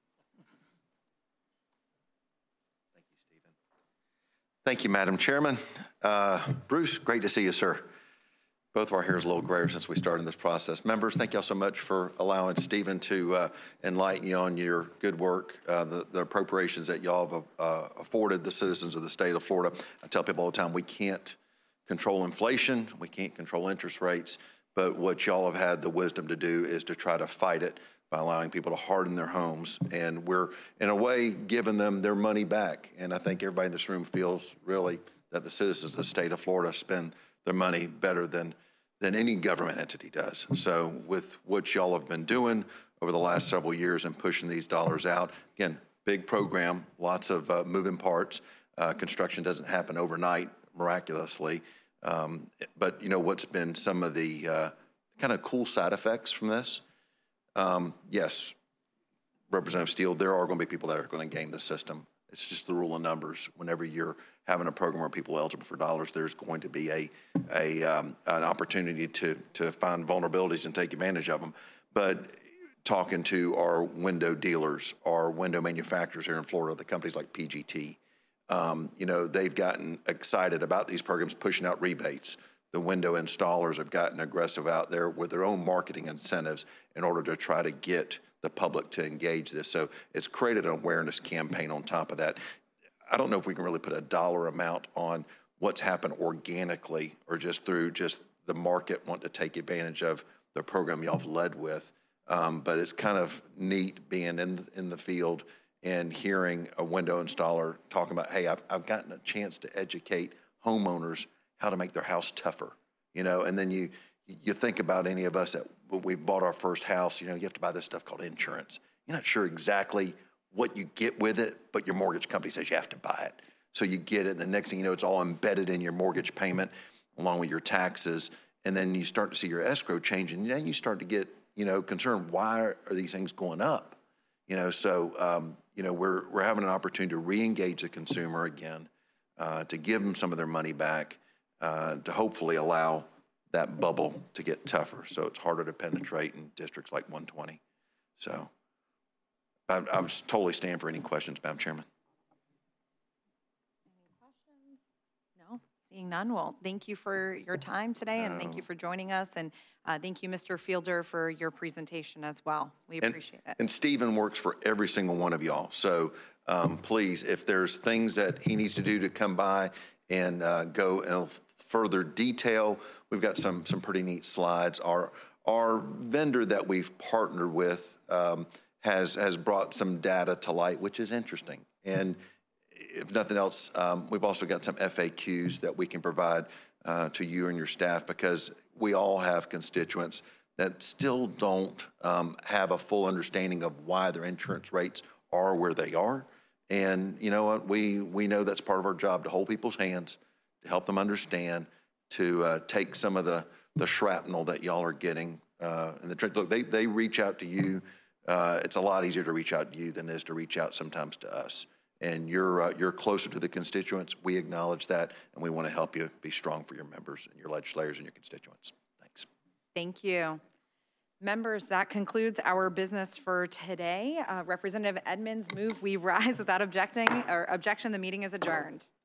Thank you, Madam Chairman. Bruce, great to see you, sir. Both of our hair is a little grayer since we started this process. Members, thank y'all so much for allowing Stephen to enlighten you on your good work, the appropriations that y'all have afforded the citizens of the state of Florida. I tell people all the time, we can't control inflation, we can't control interest rates, but what y'all have had the wisdom to do is to try to fight it by allowing people to harden their homes. And we're, in a way, giving them their money back. And I think everybody in this room feels really that the citizens of the state of Florida spend their money better than any government entity does. So with what y'all have been doing over the last several years and pushing these dollars out, again, big program, lots of moving parts. Construction doesn't happen overnight, miraculously. But you know what's been some of the kind of cool side effects from this? Yes, Representative Steele, there are going to be people that are going to game the system. It's just the rule of numbers. Whenever you're having a program where people are eligible for dollars, there's going to be an opportunity to find vulnerabilities and take advantage of them. But talking to our window dealers, our window manufacturers here in Florida, the companies like PGT, you know, they've gotten excited about these programs, pushing out rebates. The window installers have gotten aggressive out there with their own marketing incentives in order to try to get the public to engage this. So it's created an awareness campaign on top of that. I don't know if we can really put a dollar amount on what's happened organically or just through just the market wanting to take advantage of the program y'all have led with. But it's kind of neat being in the field and hearing a window installer talking about, hey, I've gotten a chance to educate homeowners how to make their house tougher, you know, and then you think about any of us that when we bought our first house, you know, you have to buy this stuff called insurance. You're not sure exactly what you get with it, but your mortgage company says you have to buy it. So you get it, and the next thing you know, it's all embedded in your mortgage payment along with your taxes, and then you start to see your escrow change, and then you start to get, you know, concerned, why are these things going up? You know, so, you know, we're having an opportunity to re-engage the consumer again, to give them some of their money back, to hopefully allow that bubble to get tougher so it's harder to penetrate in districts like 120. So I was totally stand for any questions, Madam Chairman. Any questions? No? Seeing none, well, thank you for your time today, and thank you for joining us, and thank you, Mr. Fielder, for your presentation as well. We appreciate it. And Stephen works for every single one of y'all. So please, if there's things that he needs to do to come by and go in further detail, we've got some pretty neat slides. Our vendor that we've partnered with has brought some data to light, which is interesting. And if nothing else, we've also got some FAQs that we can provide to you and your staff, because we all have constituents that still don't have a full understanding of why their insurance rates are where they are. And you know what? We know that's part of our job, to hold people's hands, to help them understand, to take some of the shrapnel that y'all are getting. And look, they reach out to you. It's a lot easier to reach out to you than it is to reach out sometimes to us. And you're closer to the constituents. We acknowledge that, and we want to help you be strong for your members and your legislators and your constituents. Thanks. Thank you. Members, that concludes our business for today. Representative Edmonds, move we rise without objection. The meeting is adjourned.